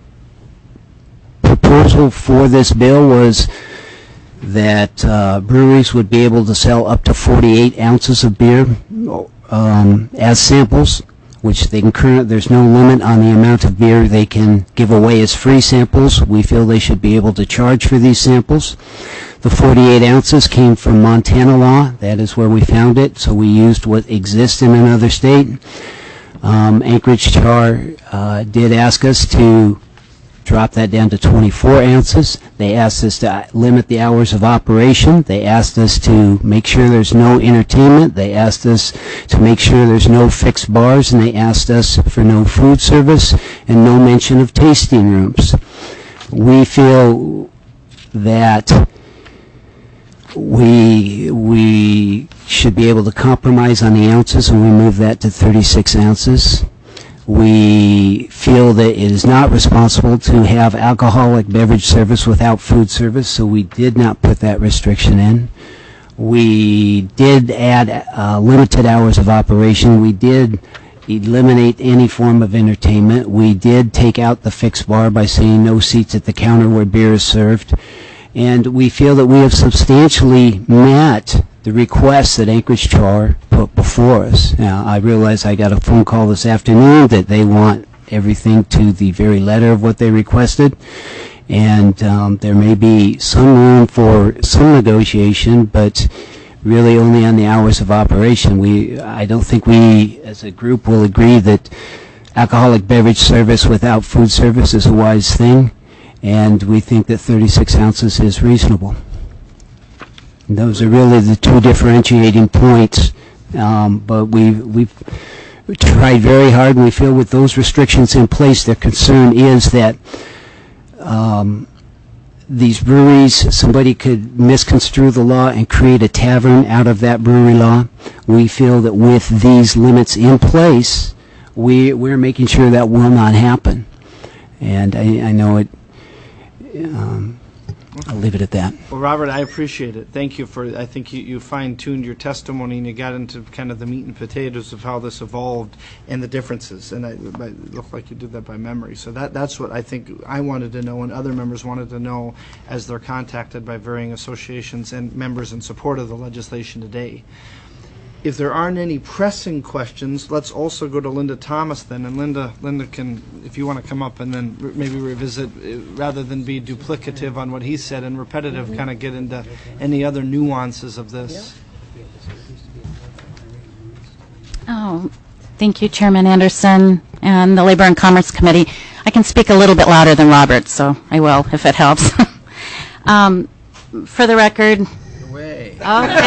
I: proposal for this bill was that uh, breweries would be able to sell up to forty-eight ounces of beer um, as samples, which they can current. There's no limit on the amount of beer they can give away as free samples. We feel they should be able to charge for these samples. The forty-eight ounces came from Montana law. That is where we found it, so we used what exists in another state. Um, Anchorage C H A R uh, did ask us to drop that down to twenty-four ounces. They asked us to limit the hours of operation. They asked us to make sure there's no entertainment. They asked us to make sure there's no fixed bars, and they asked us for no food service and no mention of tasting rooms. We feel that we we should be able to compromise on the ounces, and we move that to thirty-six ounces. We feel that it is not responsible to have alcoholic beverage service without food service, so we did not put that restriction in. We did add uh, limited hours of operation. We did eliminate any form of entertainment. We did take out the fixed bar by saying no seats at the counter where beer is served. And we feel that we have substantially met the requests that Anchorage C H A R put before us. Now, I realize I got a phone call this afternoon that they want everything to the very letter of what they requested, and um, there may be some room for some negotiation, but really only on the hours of operation. We, I don't think we, as a group, will agree that alcoholic beverage service without food service is a wise thing, and we think that thirty-six ounces is reasonable. And those are really the two differentiating points, um, but we've, we've tried very hard, and we feel with those restrictions in place, their concern is that um, these breweries, somebody could misconstrue the law and create a tavern out of that brewery law. We feel that with these limits in place, we, we're making sure that will not happen. And I, I know it, um, I'll leave it at that.
A: Well, Robert, I appreciate it. Thank you for, I think you, you fine-tuned your testimony, and you got into kind of the meat and potatoes of how this evolved and the differences, and I, it looked like you did that by memory. So that that's what I think I wanted to know, and other members wanted to know as they're contacted by varying associations and members in support of the legislation today. If there aren't any pressing questions, let's also go to Linda Thomas then. And Linda, Linda can, if you want to come up and then re- maybe revisit, uh, rather than be duplicative on what he said and repetitive, mm-hmm. kind of get into any other nuances of this.
L: Oh, thank you, Chairman Anderson and the Labor and Commerce Committee. I can speak a little bit louder than Robert, so I will if it helps. um, for the record. Okay.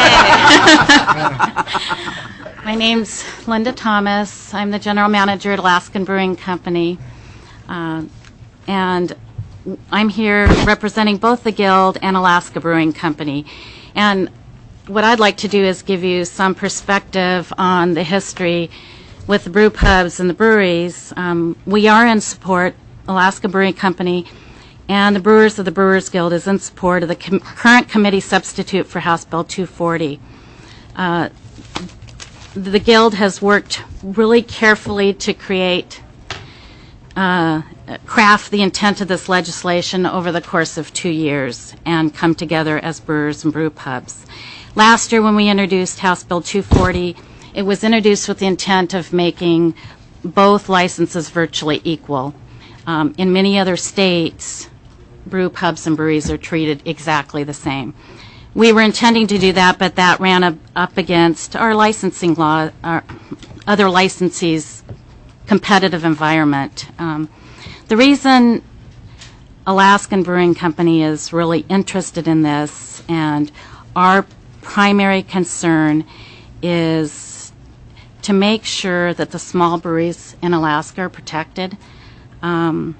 L: My name's Linda Thomas. I'm the general manager at Alaskan Brewing Company. Uh, and I'm here representing both the Guild and Alaska Brewing Company. And what I'd like to do is give you some perspective on the history with the brew pubs and the breweries. Um, we are in support, Alaska Brewing Company and the Brewers of the Brewers Guild is in support of the com- current committee substitute for House Bill two forty. Uh, the Guild has worked really carefully to create, uh, craft the intent of this legislation over the course of two years and come together as brewers and brew pubs. Last year when we introduced House Bill two forty, it was introduced with the intent of making both licenses virtually equal. Um, in many other states, brew pubs and breweries are treated exactly the same. We were intending to do that, but that ran up, up against our licensing law, our other licensees' competitive environment. Um, the reason Alaskan Brewing Company is really interested in this, and our primary concern is to make sure that the small breweries in Alaska are protected. Um,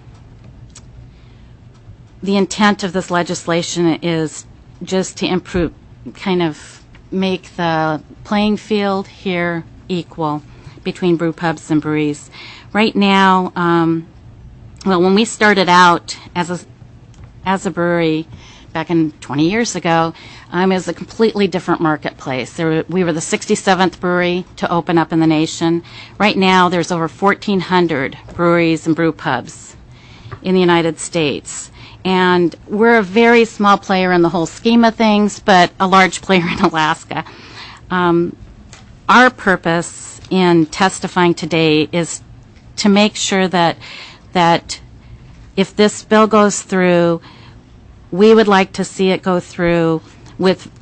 L: the intent of this legislation is just to improve, kind of make the playing field here equal between brew pubs and breweries. Right now, um, well, when we started out as a as a brewery back in twenty years ago, um, it was a completely different marketplace. There were, we were the sixty-seventh brewery to open up in the nation. Right now, there's over fourteen hundred breweries and brew pubs in the United States. And we're a very small player in the whole scheme of things, but a large player in Alaska. Um, our purpose in testifying today is to make sure that that if this bill goes through, we would like to see it go through with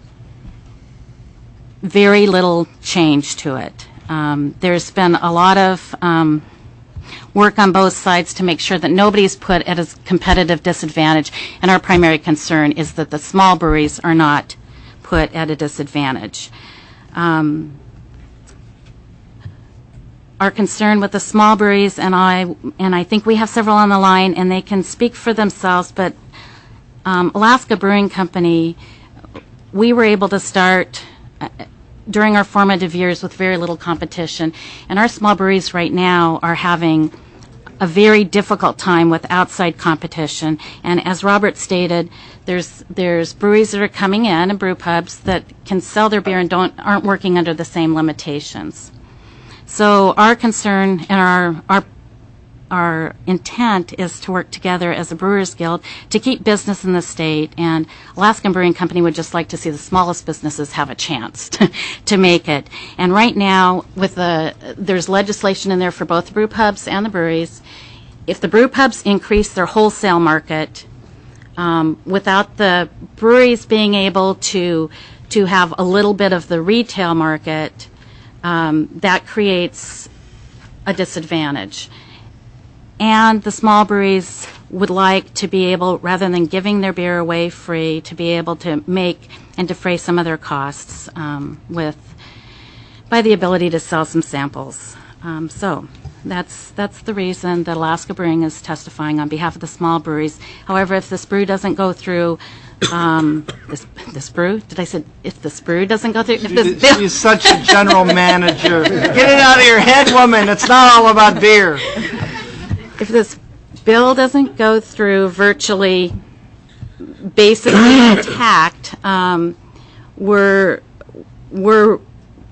L: very little change to it. Um, there's been a lot of um, work on both sides to make sure that nobody's put at a competitive disadvantage, and our primary concern is that the small breweries are not put at a disadvantage. Um, our concern with the small breweries, and I and I think we have several on the line, and they can speak for themselves, but um, Alaska Brewing Company, we were able to start uh, during our formative years with very little competition, and our small breweries right now are having a very difficult time with outside competition. And as Robert stated, there's there's breweries that are coming in and brew pubs that can sell their beer and don't aren't working under the same limitations. So our concern and our our our intent is to work together as a Brewers Guild to keep business in the state, and Alaskan Brewing Company would just like to see the smallest businesses have a chance to, to make it. And right now, with the there's legislation in there for both the brew pubs and the breweries. If the brew pubs increase their wholesale market, um, without the breweries being able to to have a little bit of the retail market, um, that creates a disadvantage. And the small breweries would like to be able, rather than giving their beer away free, to be able to make and defray some of their costs um, with by the ability to sell some samples. Um, so that's that's the reason that Alaska Brewing is testifying on behalf of the small breweries. However, if this brew doesn't go through, um, this this brew, did I say if this brew doesn't go through? If this bill,
A: she's such a general manager. Get it out of your head, woman. It's not all about beer.
L: If this bill doesn't go through virtually basically intact, um, we're we're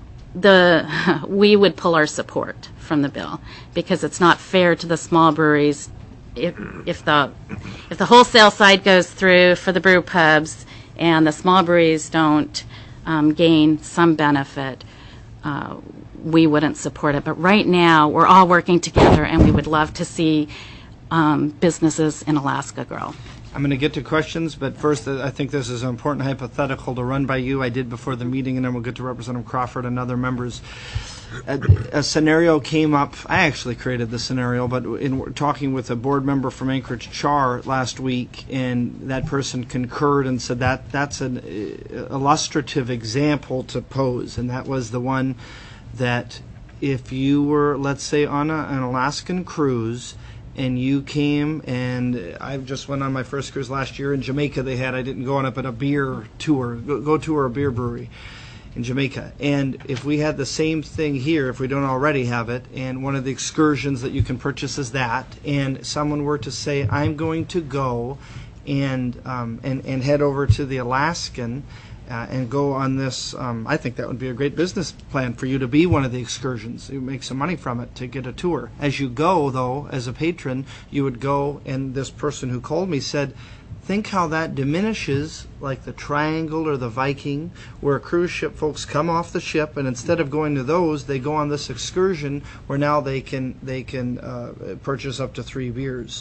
L: the we would pull our support from the bill because it's not fair to the small breweries. If if the if the wholesale side goes through for the brew pubs and the small breweries don't um, gain some benefit, uh, we wouldn't support it. But right now, we're all working together, and we would love to see um, businesses in Alaska grow.
A: I'm going to get to questions, but first, uh, I think this is an important hypothetical to run by you. I did before the meeting, and then we'll get to Representative Crawford and other members. A, a scenario came up. I actually created the scenario, but in talking with a board member from Anchorage Char last week, and that person concurred and said that that's an uh, illustrative example to pose, and that was the one that if you were, let's say, on a, an Alaskan cruise and you came, and I just went on my first cruise last year in Jamaica, they had, I didn't go on it, but a beer tour, go, go tour a beer brewery. in Jamaica. And if we had the same thing here, if we don't already have it, and one of the excursions that you can purchase is that, and someone were to say, I'm going to go and um, and, and head over to the Alaskan uh, and go on this, um, I think that would be a great business plan for you to be one of the excursions. You make some money from it to get a tour. As you go, though, as a patron, you would go, and this person who called me said, think how that diminishes, like the Triangle or the Viking, where cruise ship folks come off the ship, and instead of going to those, they go on this excursion where now they can they can uh, purchase up to three beers.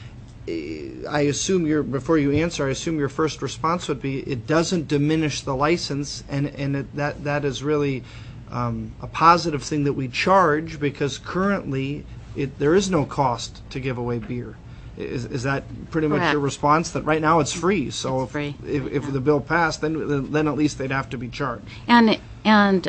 A: I assume your before you answer, I assume your first response would be it doesn't diminish the license, and and it, that that is really um, a positive thing that we charge, because currently it, there is no cost to give away beer. Is is that pretty much
L: Correct.
A: your response? That right now it's free. So
L: It's free.
A: if if, if the bill passed, then then at least they'd have to be charged.
L: And and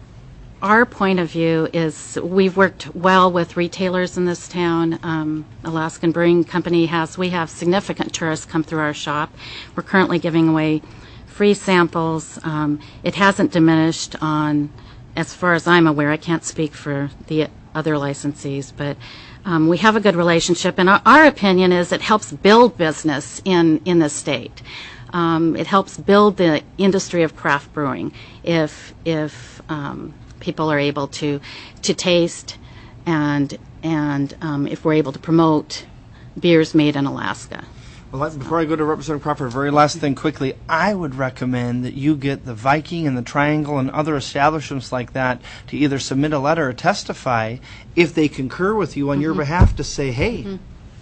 L: our point of view is we've worked well with retailers in this town. Um, Alaskan Brewing Company has, we have significant tourists come through our shop. We're currently giving away free samples. Um, it hasn't diminished on, as far as I'm aware, I can't speak for the other licensees, but um, we have a good relationship, and our, our opinion is it helps build business in, in the state. Um, it helps build the industry of craft brewing if, if um, people are able to to taste, and and um, if we're able to promote beers made in Alaska.
A: Well, before I go to Representative Crawford, very last thing quickly, I would recommend that you get the Viking and the Triangle and other establishments like that to either submit a letter or testify if they concur with you on mm-hmm. your behalf to say, hey, mm-hmm.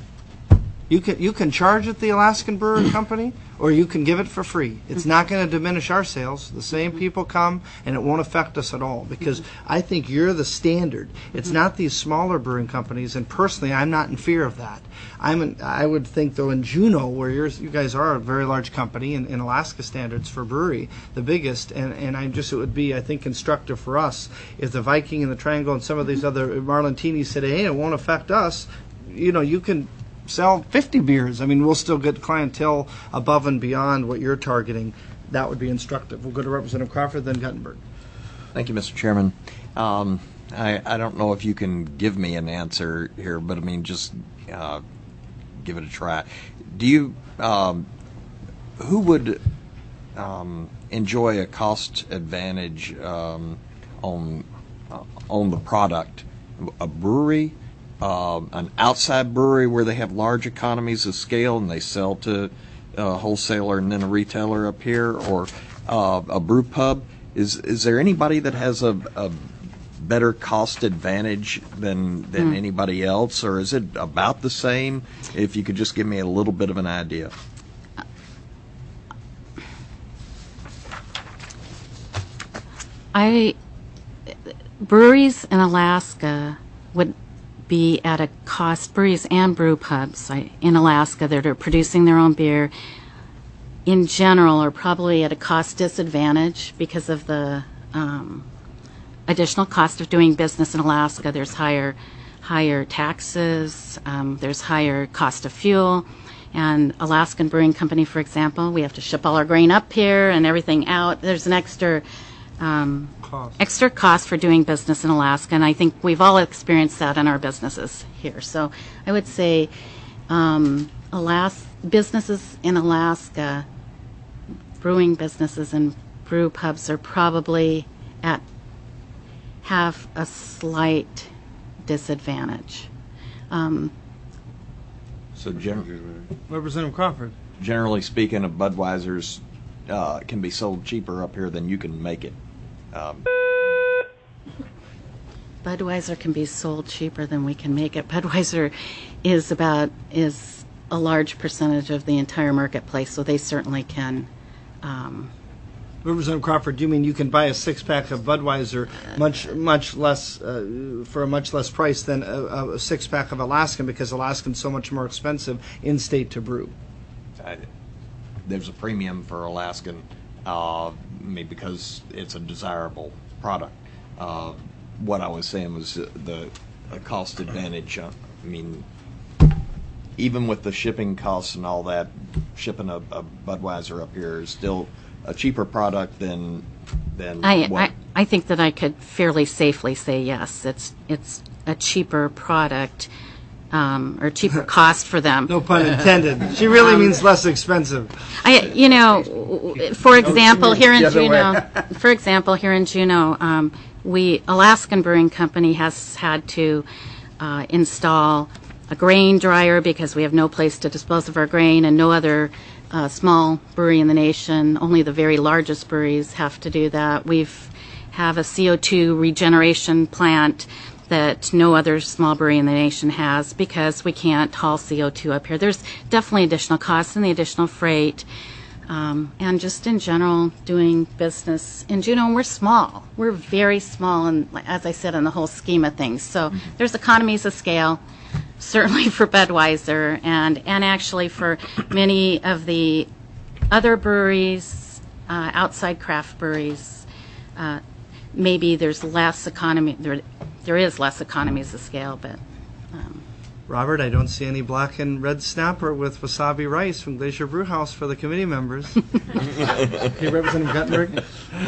A: you can you can charge at the Alaskan Brewer Company, or you can give it for free. It's mm-hmm. not going to diminish our sales. The same mm-hmm. people come, and it won't affect us at all, because mm-hmm. I think you're the standard. It's mm-hmm. not these smaller brewing companies, and personally, I'm not in fear of that. I'm an, I would think, though, in Juneau, where you're, you guys are a very large company, in, in Alaska standards for brewery, the biggest, and, and I just it would be, I think, instructive for us if the Viking and the Triangle and some of these other Marlentinis said, hey, it won't affect us. You know, you can sell fifty beers. I mean, we'll still get clientele above and beyond what you're targeting. That would be instructive. We'll go to Representative Crawford, then Guttenberg.
K: Thank you, Mister Chairman. Um, I, I don't know if you can give me an answer here, but I mean, just uh, give it a try. Do you, um, who would um, enjoy a cost advantage um, on uh, on the product? A brewery? Uh, an outside brewery where they have large economies of scale and they sell to a wholesaler and then a retailer up here, or uh, a brew pub? Is is there anybody that has a, a better cost advantage than than mm. anybody else, or is it about the same? If you could just give me a little bit of an idea.
L: I breweries in Alaska would be at a cost, breweries and brew pubs in Alaska that are producing their own beer in general are probably at a cost disadvantage because of the um, additional cost of doing business in Alaska. There's higher higher taxes, um, there's higher cost of fuel, and Alaskan Brewing Company, for example, we have to ship all our grain up here and everything out. There's an extra um, cost. extra cost for doing business in Alaska, and I think we've all experienced that in our businesses here. So I would say um, Alas- businesses in Alaska, brewing businesses and brew pubs are probably at have a slight disadvantage. Um,
K: so gen-
A: Representative Crawford.
K: Generally speaking, a Budweiser's uh, can be sold cheaper up here than you can make it. Um,
L: Budweiser can be sold cheaper than we can make it. Budweiser is about is a large percentage of the entire marketplace, so they certainly can. Um,
A: Representative Crawford, do you mean you can buy a six-pack of Budweiser much much less uh, for a much less price than a, a six-pack of Alaskan, because Alaskan's so much more expensive in-state to brew?
K: I, there's a premium for Alaskan, uh, maybe because it's a desirable product. Uh, what I was saying was the, the cost advantage. Uh, I mean, even with the shipping costs and all that, shipping a, a Budweiser up here is still a cheaper product than then
L: I,
K: what?
L: I, I think that I could fairly safely say yes. It's it's a cheaper product um, or cheaper cost for them.
A: No pun intended. She really means less expensive.
L: I, you know, for example, here in
A: The other
L: Juneau,
A: way.
L: for example, here in Juneau, um, we Alaskan Brewing Company has had to uh, install a grain dryer because we have no place to dispose of our grain, and no other uh, small brewery in the nation. Only the very largest breweries have to do that. We've have a C O two regeneration plant that no other small brewery in the nation has because we can't haul C O two up here. There's definitely additional costs and the additional freight. Um, and just in general, doing business in Juneau, and we're small. We're very small, and as I said, in the whole scheme of things. So there's economies of scale, certainly for Budweiser, and, and actually for many of the other breweries, uh, outside craft breweries. Uh, maybe there's less economy, there, there is less economies of scale, but... Um,
A: Robert, I don't see any black and red snapper with wasabi rice from Glacier Brew House for the committee members. Hey, Representative Guttenberg.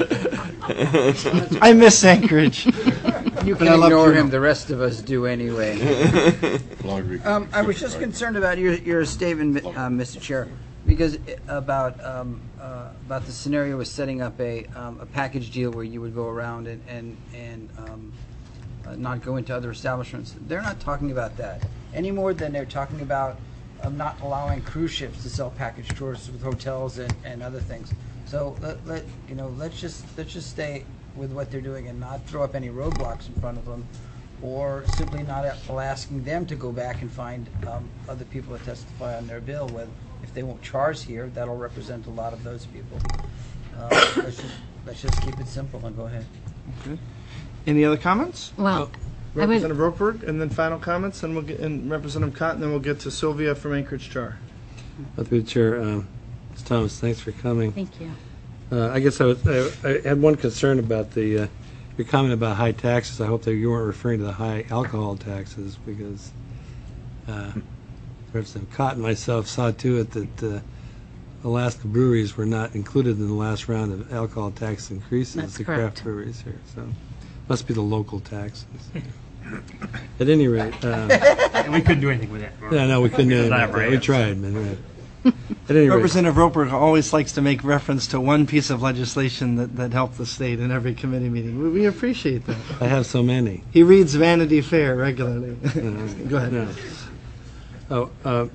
A: I miss Anchorage.
D: You
A: But
D: can
A: I love
D: ignore
A: Juneau.
D: him. The rest of us do anyway. um, I was just concerned about your your statement, uh, Mister Chair, because it- about um, uh, about the scenario of setting up a um, a package deal where you would go around and and and um, uh, not go into other establishments. They're not talking about that any more than they're talking about um, not allowing cruise ships to sell package tours with hotels and, and other things. So let, let you know, let's just let's just stay with what they're doing and not throw up any roadblocks in front of them, or simply not asking them to go back and find um, other people to testify on their bill. With if they won't charge here, that'll represent a lot of those people. Uh, let's just let's just keep it simple and go ahead.
A: Okay. Any other comments?
L: Well, I would,
A: Representative Ropeberg, and then final comments, and we'll get and Representative Cotton, and then we'll get to Sylvia from Anchorage Char.
B: Through the chair, um, Miz Thomas, thanks for coming.
L: thank you.
B: Uh, I guess I, was, I, I had one concern about the uh, your comment about high taxes. I hope that you weren't referring to the high alcohol taxes, because uh, Representative Cotton and myself saw to it that uh, Alaska breweries were not included in the last round of alcohol tax increases.
L: That's
B: the
L: correct.
B: craft breweries here, so must be the local taxes. At any rate, uh,
G: And we couldn't do anything with that.
B: yeah, no, we couldn't do anything
G: Not
B: about that.
G: right.
B: We tried, man. Right. At any rate,
A: Representative Ropeberg always likes to make reference to one piece of legislation that, that helped the state in every committee meeting. We, we appreciate that.
B: I have so many.
A: He reads Vanity Fair regularly. Go ahead.
B: No. Oh, uh,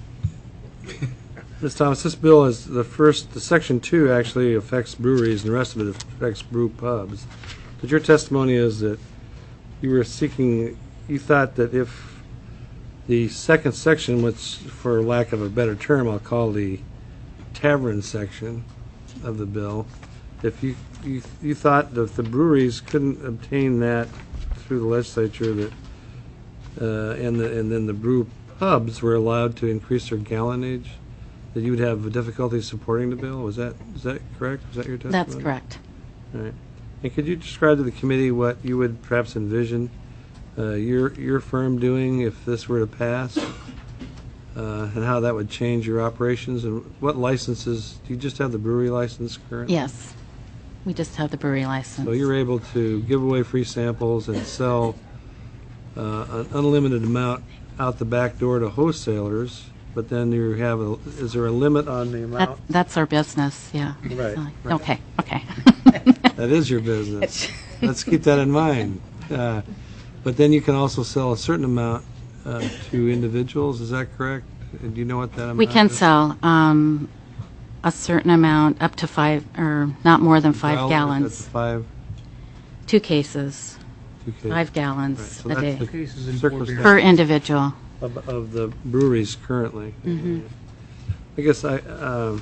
B: Miz Thomas, this bill is the first, the section two actually affects breweries and the rest of it affects brew pubs. But your testimony is that you were seeking, you thought that if the second section, which for lack of a better term I'll call the tavern section of the bill, if you, you, you thought that if the breweries couldn't obtain that through the legislature, that uh, and the, and then the brew pubs were allowed to increase their gallonage, that you would have difficulty supporting the bill? Was that, is that correct? Is that your testimony?
L: That's correct.
B: All right. And could you describe to the committee what you would perhaps envision uh, your your firm doing if this were to pass, uh, and how that would change your operations, and what licenses? Do you just have the brewery license currently?
L: Yes, we just have the brewery license.
B: So you're able to give away free samples and sell uh, an unlimited amount out the back door to wholesalers, but then you have a, is there a limit on the
L: That,
B: amount?
L: that's our business, yeah.
B: Right,
L: So,
B: right.
L: Okay, okay.
B: That is your business. Let's keep that in mind. Uh, But then you can also sell a certain amount uh, to individuals, is that correct? Do you know what that amount is?
L: We can sell um, a certain amount, up to five, or not more than five
B: Well,
L: gallons.
B: that's Five,
L: Two cases,
B: two cases.
L: five
B: Right,
L: gallons
B: so
L: a
B: that's
L: day
B: the
G: Cases in four beers.
B: circumstance
L: per individual.
B: of, of the breweries currently.
L: Mhm.
B: I guess I, um,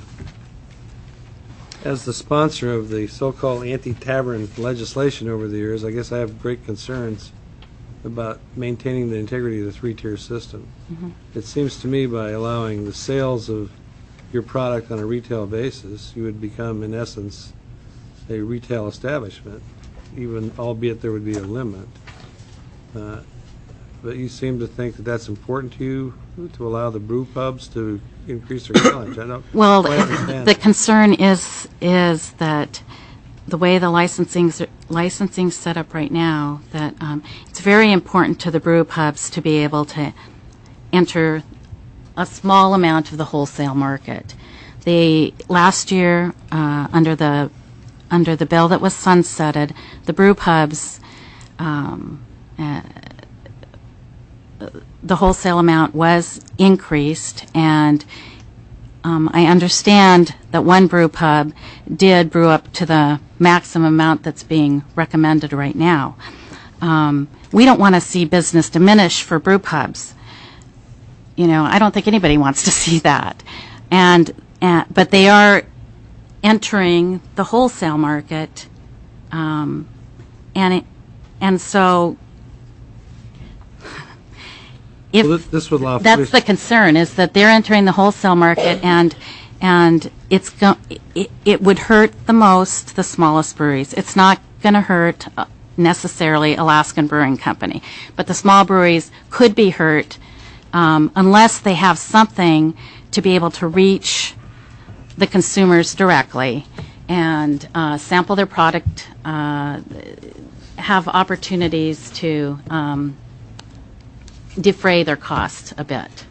B: as the sponsor of the so-called anti-tavern legislation over the years, I guess I have great concerns about maintaining the integrity of the three-tier system.
L: Mhm.
B: It seems to me by allowing the sales of your product on a retail basis, you would become, in essence, a retail establishment, even albeit there would be a limit. Uh, But you seem to think that that's important to you, to allow the brew pubs to increase their gallonage. I don't
L: Well,
B: quite understand.
L: the concern is, is that the way the licensing's licensing's set up right now, that um, it's very important to the brew pubs to be able to enter a small amount of the wholesale market. They last year, uh, under the under the bill that was sunsetted, the brew pubs, um, uh, the wholesale amount was increased, and um, I understand that one brew pub did brew up to the maximum amount that's being recommended right now. Um, we don't want to see business diminish for brew pubs. You know, I don't think anybody wants to see that. And, and but they are entering the wholesale market, um, and it, and so if
B: Well, this- this would allow-
L: that's the concern, is that they're entering the wholesale market, and and it's go- it, it would hurt the most the smallest breweries. It's not going to hurt uh, necessarily Alaskan Brewing Company, but the small breweries could be hurt um, unless they have something to be able to reach the consumers directly and uh, sample their product, uh, have opportunities to um, defray their costs a bit.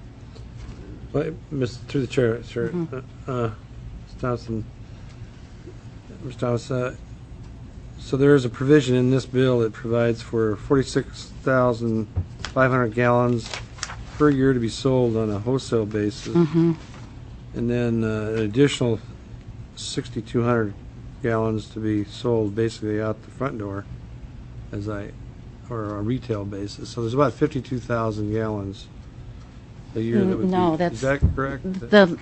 B: Well, Mister Through the chair, sir. Uh, uh, Mister Thompson, Mister Thomas, uh, so there is a provision in this bill that provides for forty-six thousand five hundred gallons per year to be sold on a wholesale basis,
L: Mhm.
B: and then uh, an additional sixty-two hundred gallons to be sold basically out the front door, as I, or on a retail basis. So there's about fifty-two thousand gallons a year that would
L: No,
B: be.
L: that's
B: Is that correct?
L: the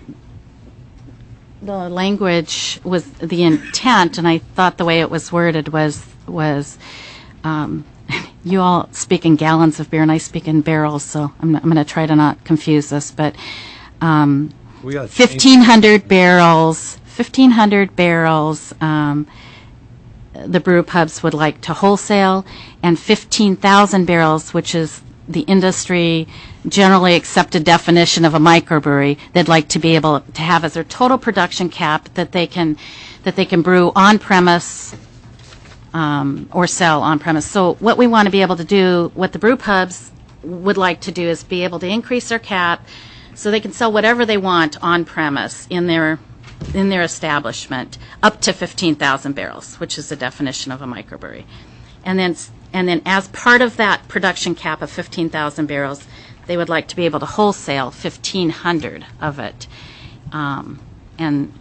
L: the language was the intent, and I thought the way it was worded was was um, you all speak in gallons of beer and I speak in barrels, so I'm, I'm going to try to not confuse us, but um,
B: We gotta change-
L: fifteen hundred barrels, fifteen hundred barrels. Um, the brew pubs would like to wholesale, and fifteen thousand barrels, which is the industry generally accepted definition of a microbrewery, they'd like to be able to have as their total production cap that they can that they can brew on premise um, or sell on premise. So what we want to be able to do, what the brew pubs would like to do, is be able to increase their cap so they can sell whatever they want on premise in their in their establishment up to fifteen thousand barrels, which is the definition of a microbrewery. And then and then as part of that production cap of fifteen thousand barrels, they would like to be able to wholesale fifteen hundred of it. Um, and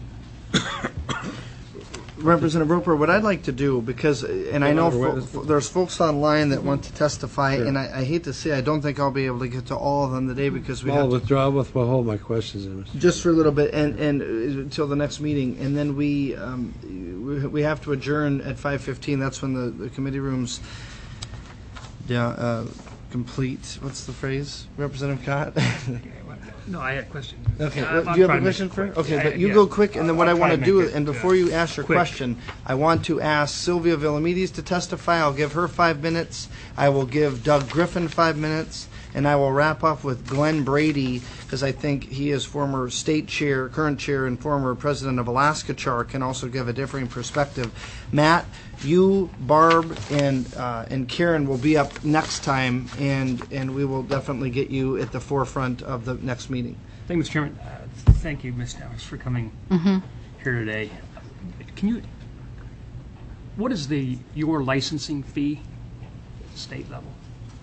A: Representative Roper, what I'd like to do, because, and I know fo- fo- there's folks online that want to testify,
B: Sure.
A: and I, I hate to say, I don't think I'll be able to get to all of them today because we
B: I'll
A: have to,
B: withdraw, with, well, hold my questions in, Mister
A: just for a little bit, and, and uh, until the next meeting, and then we, um, we, we have to adjourn at five fifteen, that's when the, the committee rooms, yeah, uh, complete, what's the phrase, Representative Cott?
G: No, I had a question.
A: Okay,
G: Uh,
A: well,
G: I'll
A: do you have
G: try
A: a
G: to make
A: question
G: it
A: for?
G: quick.
A: Okay,
G: Yeah,
A: but you
G: yeah.
A: go quick, and then what I
G: I'll
A: want
G: try
A: to
G: to
A: do,
G: make it,
A: and
G: uh,
A: before you ask your
G: quick.
A: question, I want to ask Sylvia Villamides to testify. I'll give her five minutes. I will give Doug Griffin five minutes, and I will wrap up with Glenn Brady, because I think he is former state chair, current chair, and former president of Alaska Char, can also give a differing perspective. Matt, you, Barb, and uh, and Karen will be up next time, and and we will definitely get you at the forefront of the next meeting.
G: Thank you, Mister Chairman. Uh, thank you, Miz Thomas, for coming
L: Mhm.
G: here today. Can you, what is the, your licensing fee at the state level?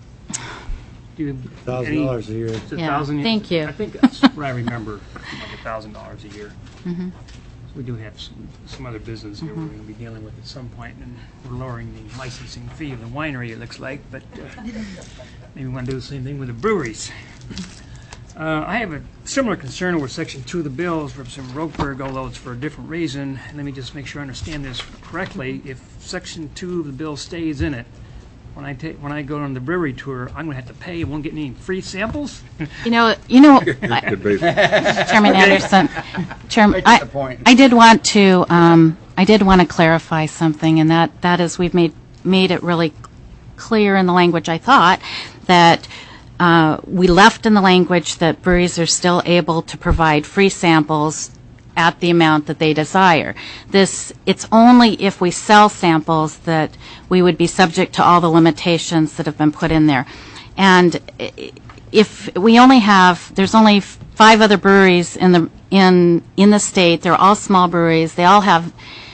G: Do you
B: Thousand
G: any-
B: dollars a year.
G: Is it
L: Yeah,
G: thousand?
L: thank you.
G: I think that's what I remember, like a thousand dollars a year.
L: Mhm.
G: So we do have some, some other business here we're going to be dealing with at some point, and we're lowering the licensing fee of the winery, it looks like, but uh, maybe we want to do the same thing with the breweries. Uh, I have a similar concern over Section two of the bill as Representative Rokeberg, although it's for a different reason. Let me just make sure I understand this correctly. If Section two of the bill stays in it, when I take when I go on the brewery tour, I'm going to have to pay and won't get any free samples?
L: You know, you know,
J: Good
L: I-
J: basis.
L: Chairman Anderson, Chairman,
D: Right to
L: I,
D: the point.
L: I did want to, um, I did want to clarify something, and that, that is we've made, made it really clear in the language, I thought, that uh, we left in the language that breweries are still able to provide free samples at the amount that they desire. This, it's only if we sell samples that we would be subject to all the limitations that have been put in there. And if we only have, there's only five other breweries in the in in the state. They're all small breweries. They all have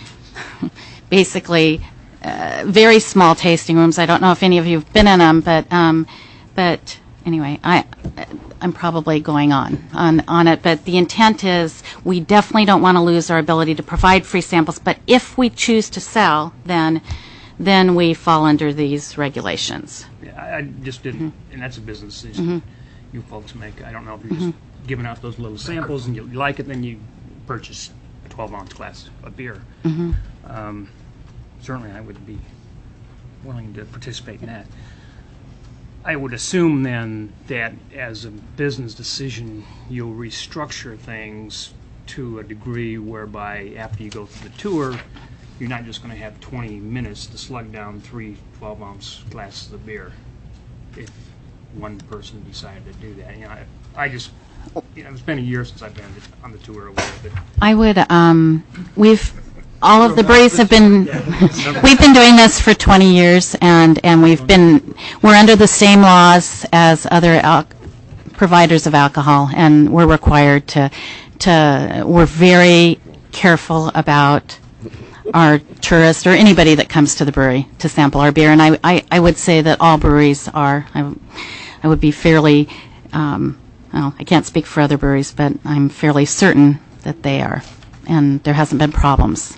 L: basically uh, very small tasting rooms. I don't know if any of you have been in them, but um, but anyway, I I'm probably going on on on it. But the intent is we definitely don't want to lose our ability to provide free samples. But if we choose to sell, then then we fall under these regulations.
G: Yeah, I, I just didn't,
L: Mm-hmm.
G: and that's a business decision
L: Mm-hmm.
G: you folks make. I don't know if you're just giving out those little samples and you like it, then you purchase a twelve ounce glass of beer.
L: Mm-hmm.
G: Um, certainly, I would be willing to participate in that. I would assume then that as a business decision, you'll restructure things to a degree whereby after you go through the tour, you're not just going to have twenty minutes to slug down three twelve ounce glasses of beer if one person decided to do that. You know, I, I just, you know, it's been a year since I've been on the tour a little bit.
L: I would, um, we've, all of the breweries have been, we've been doing this for twenty years, and, and we've been, we're under the same laws as other al- providers of alcohol, and we're required to, to, we're very careful about our tourist or anybody that comes to the brewery to sample our beer. And I, I, I would say that all breweries are. I, I would be fairly, um, well, I can't speak for other breweries, but I'm fairly certain that they are. And there hasn't been problems.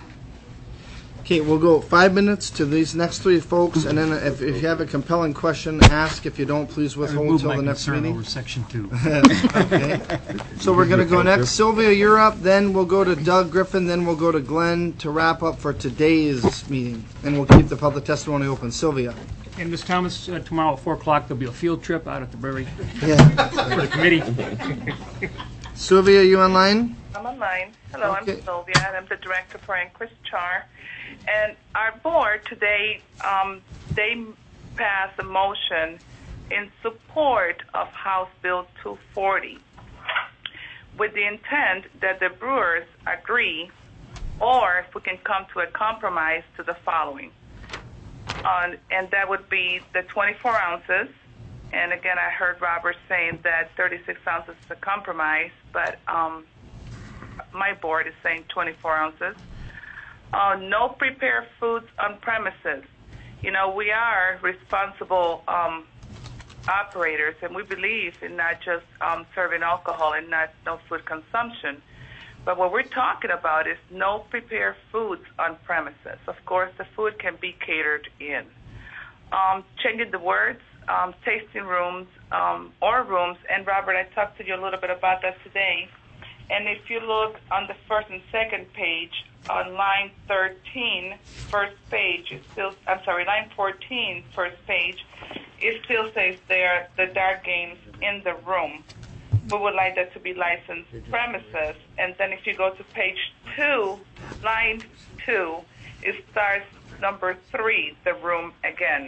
A: Okay, we'll go five minutes to these next three folks, and then if, if you have a compelling question, ask. If you don't, please
G: I
A: withhold
G: removed
A: till
G: my
A: the next
G: concern
A: meeting.
G: over section two.
A: Okay. So we're going to go next. Sylvia, you're up. Then we'll go to Doug Griffin. Then we'll go to Glenn to wrap up for today's meeting. And we'll keep the public testimony open. Sylvia.
G: And Miz Thomas, uh, tomorrow at four o'clock, there'll be a field trip out at the brewery
A: Yeah.
G: for the committee.
A: Sylvia, are you online?
M: I'm online. Hello,
A: Okay.
M: I'm Sylvia, and I'm the director for Anchorage Char. And our board today, um, they passed a motion in support of House Bill two forty with the intent that the brewers agree, or if we can come to a compromise, to the following. On, and that would be the twenty-four ounces. And again, I heard Robert saying that thirty-six ounces is a compromise, but um, my board is saying twenty-four ounces. Uh, no prepared foods on premises. You know, we are responsible um, operators, and we believe in not just um, serving alcohol and not no food consumption. But what we're talking about is no prepared foods on premises. Of course, the food can be catered in. Um, changing the words, um, tasting rooms um, or rooms, and Robert, I talked to you a little bit about that today. And if you look on the first and second page, on line thirteen, first page, it still, I'm sorry, line fourteen, first page, it still says there the dart games in the room. We would like that to be licensed premises. And then if you go to page two, line two, it starts number three, the room again.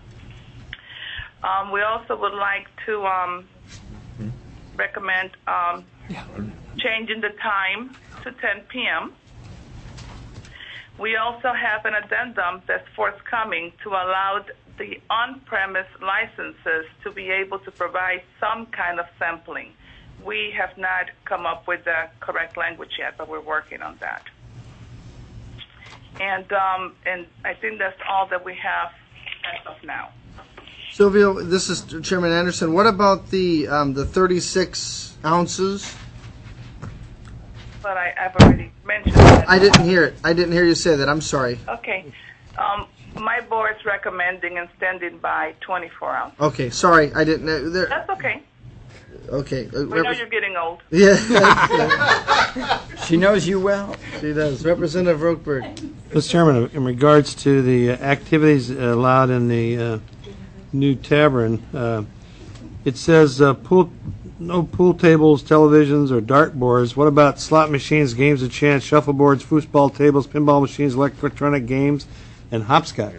M: Um, we also would like to um, recommend um, changing the time to ten p.m. We also have an addendum that's forthcoming to allow the on-premise licenses to be able to provide some kind of sampling. We have not come up with the correct language yet, but we're working on that. And um, and I think that's all that we have as of now.
A: Sylvia, this is Chairman Anderson. What about the um, the thirty-six ounces?
M: But I, I've already mentioned that.
A: I didn't hear it. I didn't hear you say that. I'm sorry.
M: Okay. Um, my board's recommending and standing by twenty-four ounces.
A: Okay, sorry. I didn't know. There.
M: That's okay.
A: Okay. Uh,
M: We know
A: repre-
M: you're getting old.
A: Yeah.
D: She knows you well.
A: She does. Representative Rokeberg.
B: Mister Chairman, in regards to the uh, activities allowed in the uh, new tavern, uh, it says uh, pool, no pool tables, televisions, or dartboards. What about slot machines, games of chance, shuffleboards, foosball tables, pinball machines, electronic games, and hopscotch?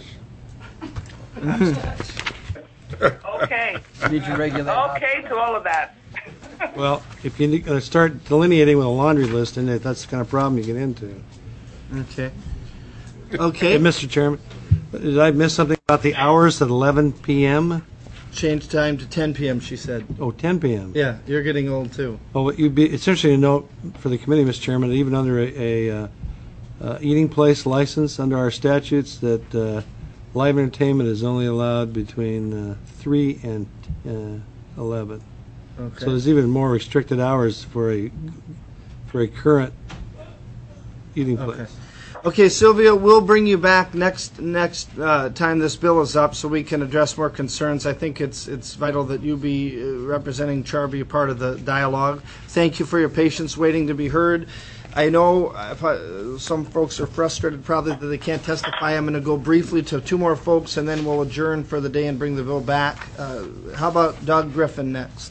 M: Okay.
D: Need you regulate.
M: Okay to all of that.
B: Well, if you're going to start delineating with a laundry list, then that's the kind of problem you get into.
A: Okay. Okay.
B: Hey, Mister Chairman, did I miss something about the hours at eleven p.m.?
A: Change time to ten p.m., she said.
B: Oh, ten p.m.
A: Yeah, you're getting old, too.
B: Well, you'd be, it's interesting to note for the committee, Mister Chairman, that even under a, a uh, uh, eating place license, under our statutes, that uh, live entertainment is only allowed between uh, three and uh, eleven.
A: Okay.
B: So there's even more restricted hours for a for a current eating place.
A: Okay. Okay, Sylvia, we'll bring you back next next uh, time this bill is up, so we can address more concerns. I think it's it's vital that you be uh, representing Char, be a part of the dialogue. Thank you for your patience, waiting to be heard. I know if I, some folks are frustrated probably that they can't testify. I'm going to go briefly to two more folks, and then we'll adjourn for the day and bring the bill back. Uh, how about Doug Griffin next?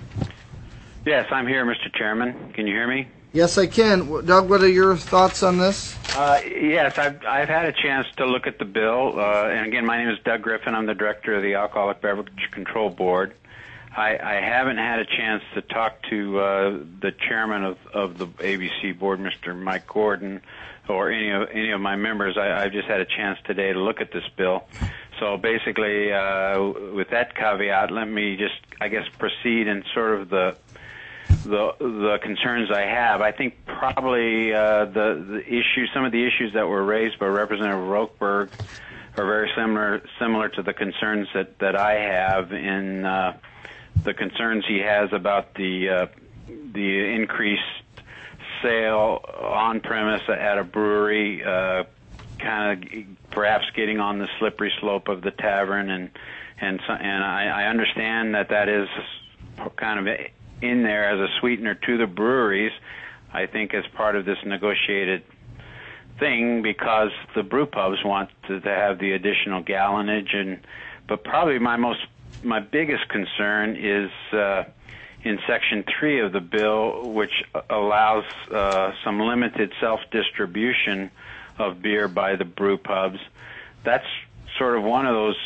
N: Yes, I'm here, Mister Chairman. Can you hear me?
A: Yes, I can. Doug, what are your thoughts on this?
N: Uh, yes, I've, I've had a chance to look at the bill. Uh, and again, my name is Doug Griffin. I'm the director of the Alcoholic Beverage Control Board. I, I haven't had a chance to talk to uh, the chairman of, of the A B C board, Mister Mike Gordon, or any of any of my members. I, I've just had a chance today to look at this bill. So basically, uh, with that caveat, let me just, I guess, proceed in sort of the the the concerns I have. I think probably uh, the the issues, some of the issues that were raised by Representative Rokeberg are very similar similar to the concerns that that I have in uh, the concerns he has about the uh, the increased sale on premise at a brewery, uh, kind of perhaps getting on the slippery slope of the tavern, and and so, and I, I understand that that is kind of in there as a sweetener to the breweries, I think as part of this negotiated thing, because the brew pubs want to, to have the additional gallonage. And but probably my most my biggest concern is uh, in Section three of the bill, which allows uh, some limited self-distribution of beer by the brew pubs. That's sort of one of those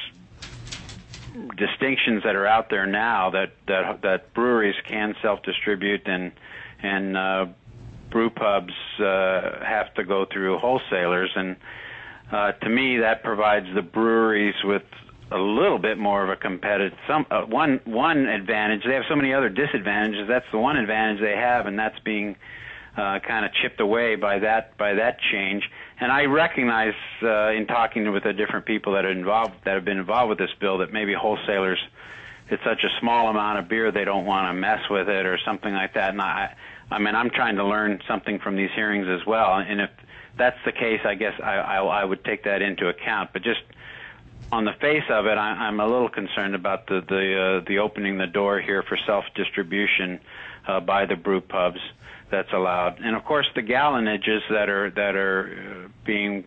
N: distinctions that are out there now, that that that breweries can self-distribute and and uh, brew pubs uh, have to go through wholesalers. And uh, to me, that provides the breweries with a little bit more of a competitive some uh, one one advantage. They have so many other disadvantages. That's the one advantage they have, and that's being uh, kind of chipped away by that by that change. And I recognize uh, in talking with the different people that are involved, that have been involved with this bill, that maybe wholesalers, it's such a small amount of beer they don't want to mess with it or something like that. And I, I mean, I'm trying to learn something from these hearings as well. And if that's the case, I guess I, I, I would take that into account. But just on the face of it, I, I'm a little concerned about the the, uh, the opening the door here for self-distribution uh, by the brew pubs that's allowed. And of course, the gallonages that are that are uh, being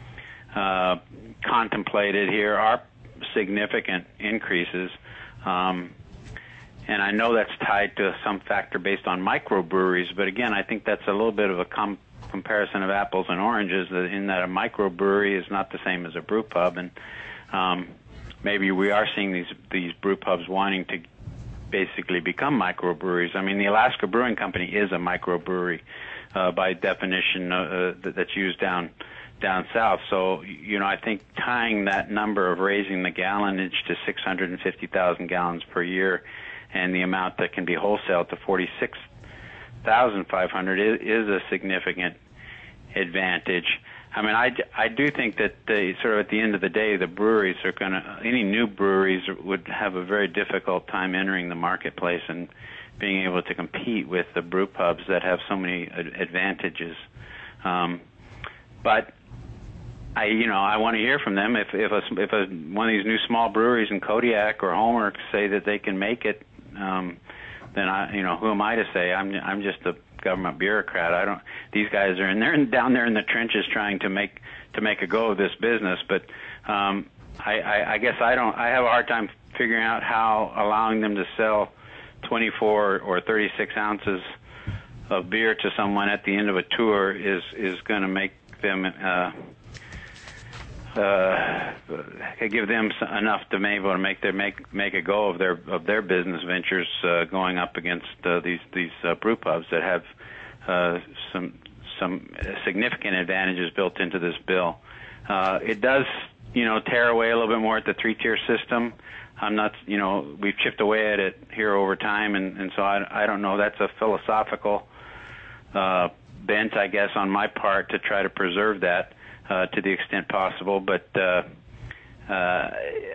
N: uh, contemplated here are significant increases. Um, and I know that's tied to some factor based on microbreweries, but again, I think that's a little bit of a com- comparison of apples and oranges, in that a microbrewery is not the same as a brew pub, and um, maybe we are seeing these these brew pubs wanting to basically become microbreweries. I mean, the Alaska Brewing Company is a microbrewery uh, by definition uh, that, that's used down down south. So, you know, I think tying that number of raising the gallonage to six hundred fifty thousand gallons per year and the amount that can be wholesaled to forty-six thousand five hundred is, is a significant advantage. I mean, I, I do think that the, sort of at the end of the day, the breweries are going to, any new breweries would have a very difficult time entering the marketplace and being able to compete with the brew pubs that have so many advantages. Um, but I, you know, I want to hear from them. If if a, if a, one of these new small breweries in Kodiak or Homer say that they can make it, um, then I, you know, who am I to say? I'm I'm just a government bureaucrat. I don't. These guys are in there down there in the trenches trying to make to make a go of this business. But um, I, I, I guess I don't. I have a hard time figuring out how allowing them to sell twenty-four or thirty-six ounces of beer to someone at the end of a tour is is going to make them uh, uh, give them s- enough to be able to make their make make a go of their of their business ventures uh, going up against uh, these these uh, brew pubs that have uh, some some significant advantages built into this bill. Uh, it does, you know, tear away a little bit more at the three-tier system. I'm not, you know, we've chipped away at it here over time, and, and so I, I don't know. That's a philosophical uh, bent, I guess, on my part to try to preserve that uh, to the extent possible. But uh, uh,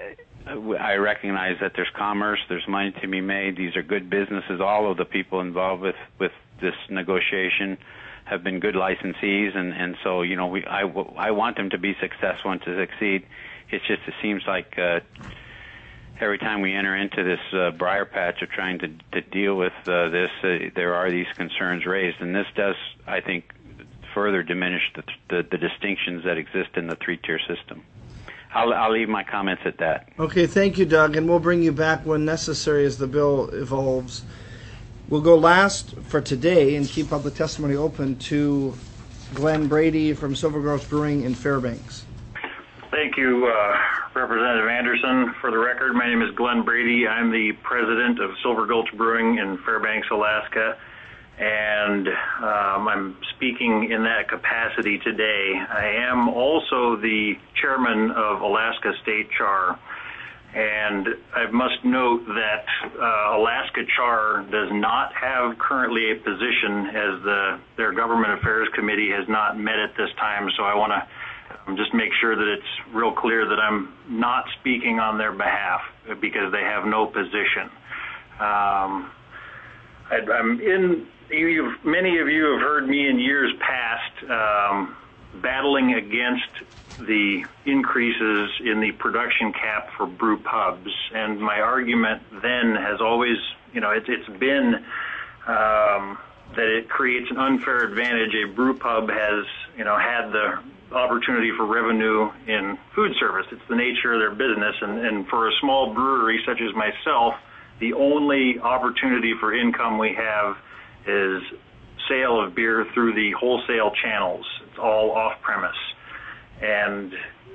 N: I recognize that there's commerce, there's money to be made. These are good businesses. All of the people involved with, with this negotiation have been good licensees, and, and so, you know, we I, I want them to be successful and to succeed. It's just, it seems like uh, every time we enter into this uh, briar patch of trying to, to deal with uh, this, uh, there are these concerns raised, and this does, I think, further diminish the, the, the distinctions that exist in the three-tier system. I'll, I'll leave my comments at that.
A: Okay, thank you, Doug, and we'll bring you back when necessary as the bill evolves. We'll go last for today and keep public testimony open to Glenn Brady from Silver Gulch Brewing in Fairbanks.
O: Thank you, uh, Representative Anderson. For the record, my name is Glenn Brady. I'm the president of Silver Gulch Brewing in Fairbanks, Alaska, and um, I'm speaking in that capacity today. I am also the chairman of Alaska State Char. And I must note that uh, Alaska Char does not have currently a position, as the their Government Affairs Committee has not met at this time. So I want to just make sure that it's real clear that I'm not speaking on their behalf because they have no position. Um, I, I'm in. You've, many of you have heard me in years past um, battling against the increases in the production cap for brew pubs, and my argument then has always, you know, it, it's been um, that it creates an unfair advantage. A brew pub has, you know, had the opportunity for revenue in food service. It's the nature of their business, and, and for a small brewery such as myself, the only opportunity for income we have is sale of beer through the wholesale channels. It's all off-premise. And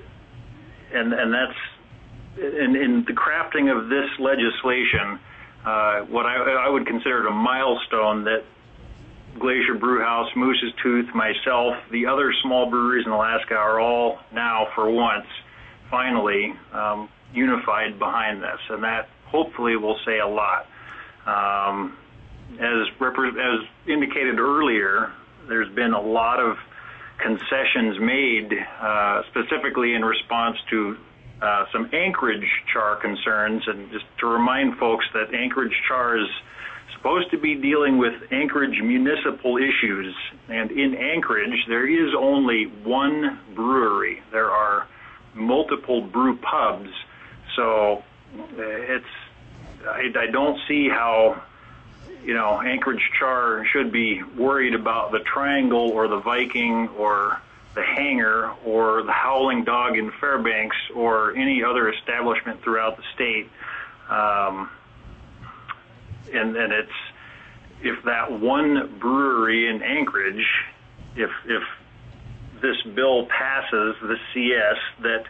O: and and that's in, in the crafting of this legislation, uh, what I, I would consider a milestone that Glacier Brewhouse, Moose's Tooth, myself, the other small breweries in Alaska are all now, for once, finally um, unified behind this, and that hopefully will say a lot. Um, as as indicated earlier, there's been a lot of concessions made uh, specifically in response to uh, some Anchorage Char concerns, and just to remind folks that Anchorage Char is supposed to be dealing with Anchorage municipal issues, and in Anchorage there is only one brewery. There are multiple brew pubs, so it's I, I don't see how, you know, Anchorage Char should be worried about the Triangle or the Viking or the Hangar or the Howling Dog in Fairbanks or any other establishment throughout the state. Um, and, and it's, if that one brewery in Anchorage, if, if this bill passes, the C S, that,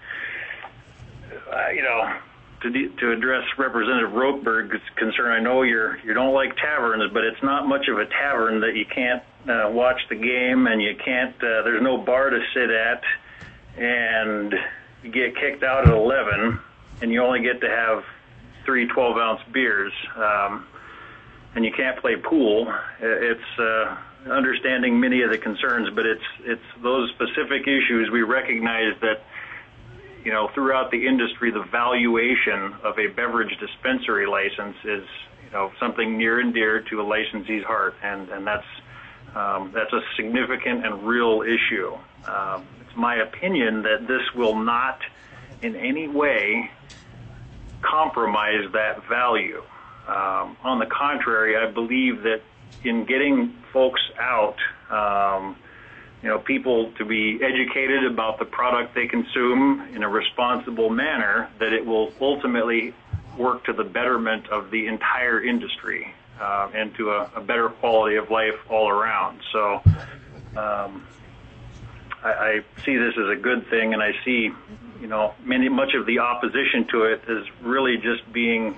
O: uh, you know, To, de- to address Representative Rothberg's concern, I know you're you don't like taverns, but it's not much of a tavern that you can't uh, watch the game and you can't. Uh, there's no bar to sit at, and you get kicked out at eleven, and you only get to have three twelve ounce beers, um, and you can't play pool. It's uh, understanding many of the concerns, but it's it's those specific issues. We recognize that, you know, throughout the industry, the valuation of a beverage dispensary license is, you know, something near and dear to a licensee's heart, and and that's um, that's a significant and real issue. Um, it's my opinion that this will not, in any way, compromise that value. Um, on the contrary, I believe that in getting folks out, um, you know, people to be educated about the product they consume in a responsible manner, that it will ultimately work to the betterment of the entire industry uh, and to a, a better quality of life all around. So um, I, I see this as a good thing, and I see, you know, many much of the opposition to it is really just being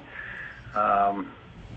O: um,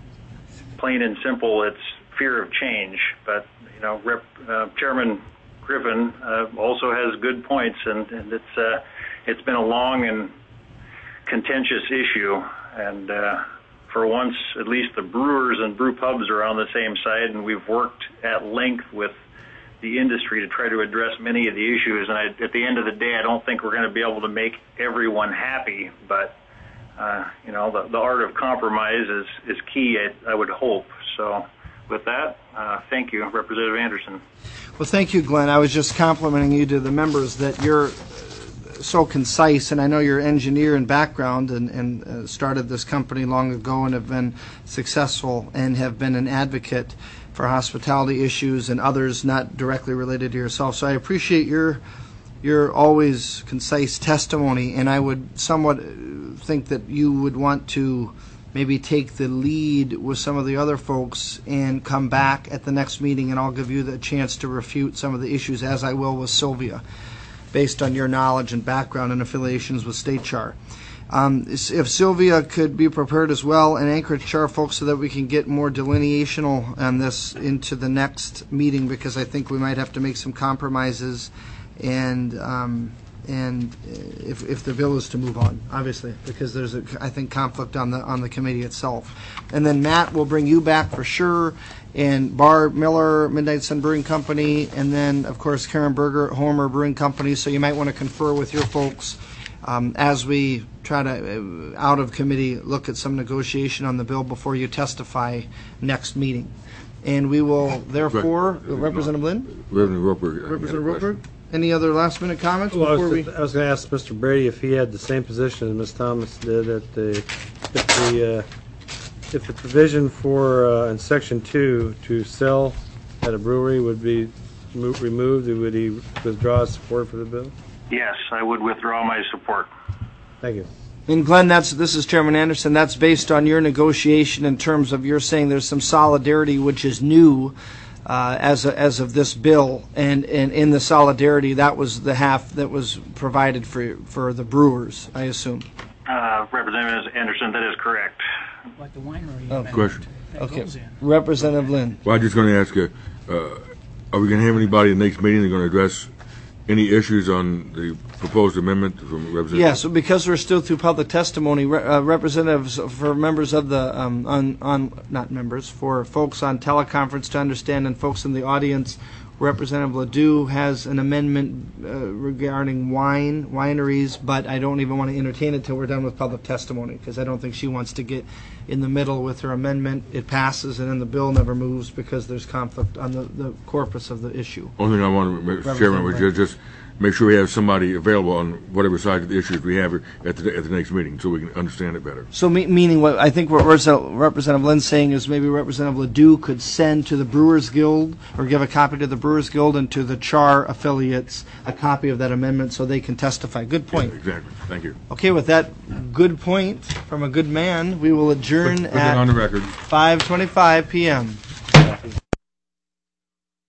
O: plain and simple. It's fear of change. But you know, Rep, uh, Chairman Griffin uh, also has good points, and, and it's uh, it's been a long and contentious issue, and uh, for once, at least the brewers and brew pubs are on the same side, and we've worked at length with the industry to try to address many of the issues. And I, at the end of the day, I don't think we're going to be able to make everyone happy, but uh, you know, the, the art of compromise is, is key, I, I would hope. So with that, uh, thank you, Representative Anderson.
A: Well, thank you, Glenn. I was just complimenting you to the members that you're so concise, and I know you're an engineer in background and, and uh, started this company long ago and have been successful and have been an advocate for hospitality issues and others not directly related to yourself. So I appreciate your your always concise testimony, and I would somewhat think that you would want to maybe take the lead with some of the other folks and come back at the next meeting, and I'll give you the chance to refute some of the issues, as I will with Sylvia, based on your knowledge and background and affiliations with State Char. Um, if Sylvia could be prepared as well, and Anchorage Char folks, so that we can get more delineational on this into the next meeting, because I think we might have to make some compromises, and um, and if if the bill is to move on, obviously, because there's a I think conflict on the on the committee itself. And then Matt will bring you back for sure, and Barb Miller, Midnight Sun Brewing Company, and then of course Karen Berger, Homer Brewing Company. So you might want to confer with your folks um, as we try to, uh, out of committee, look at some negotiation on the bill before you testify next meeting. And we will therefore, Representative Lynn?
J: Representative Roper.
A: Representative Roper? Any other last minute comments
B: Well, I
A: before
B: was,
A: we?
B: I was going to ask Mister Brady if he had the same position as Miz Thomas did at the, if the, uh, if the provision for, uh, in section two, to sell at a brewery would be mo- removed, would he withdraw his support for the bill?
O: Yes, I would withdraw my support.
B: Thank you.
A: And Glenn, that's, this is Chairman Anderson, that's based on your negotiation in terms of you're saying there's some solidarity which is new uh, as a, as of this bill, and, and in the solidarity, that was the half that was provided for for the brewers, I assume.
O: Uh, Representative Anderson, that is correct.
G: Like the winery.
A: Oh.
J: Question.
G: That
A: Okay,
G: goes in.
A: Representative Lynn.
J: Well, I'm just going to ask you, uh, are we going to have anybody in the next meeting that's going to address any issues on the proposed amendment from Representative?
A: Yes, so because we're still through public testimony, re- uh, representatives for members of the, um, on, on, not members, for folks on teleconference to understand, and folks in the audience, Representative Ledoux has an amendment uh, regarding wine, wineries, but I don't even want to entertain it till we're done with public testimony, because I don't think she wants to get in the middle with her amendment. It passes, and then the bill never moves because there's conflict on the, the corpus of the issue.
J: Only thing I want to, Mister Chairman, was just, just make sure we have somebody available on whatever side of the issues we have at the, at the next meeting, so we can understand it better.
A: So me- meaning what I think what Representative Lynn's saying is maybe Representative Ledoux could send to the Brewers Guild or give a copy to the Brewers Guild and to the Char affiliates a copy of that amendment so they can testify. Good point.
J: Yeah, exactly. Thank you.
A: Okay, with that good point from a good man, we will adjourn
J: Put- put that
A: at
J: on the record.
A: five twenty-five p.m.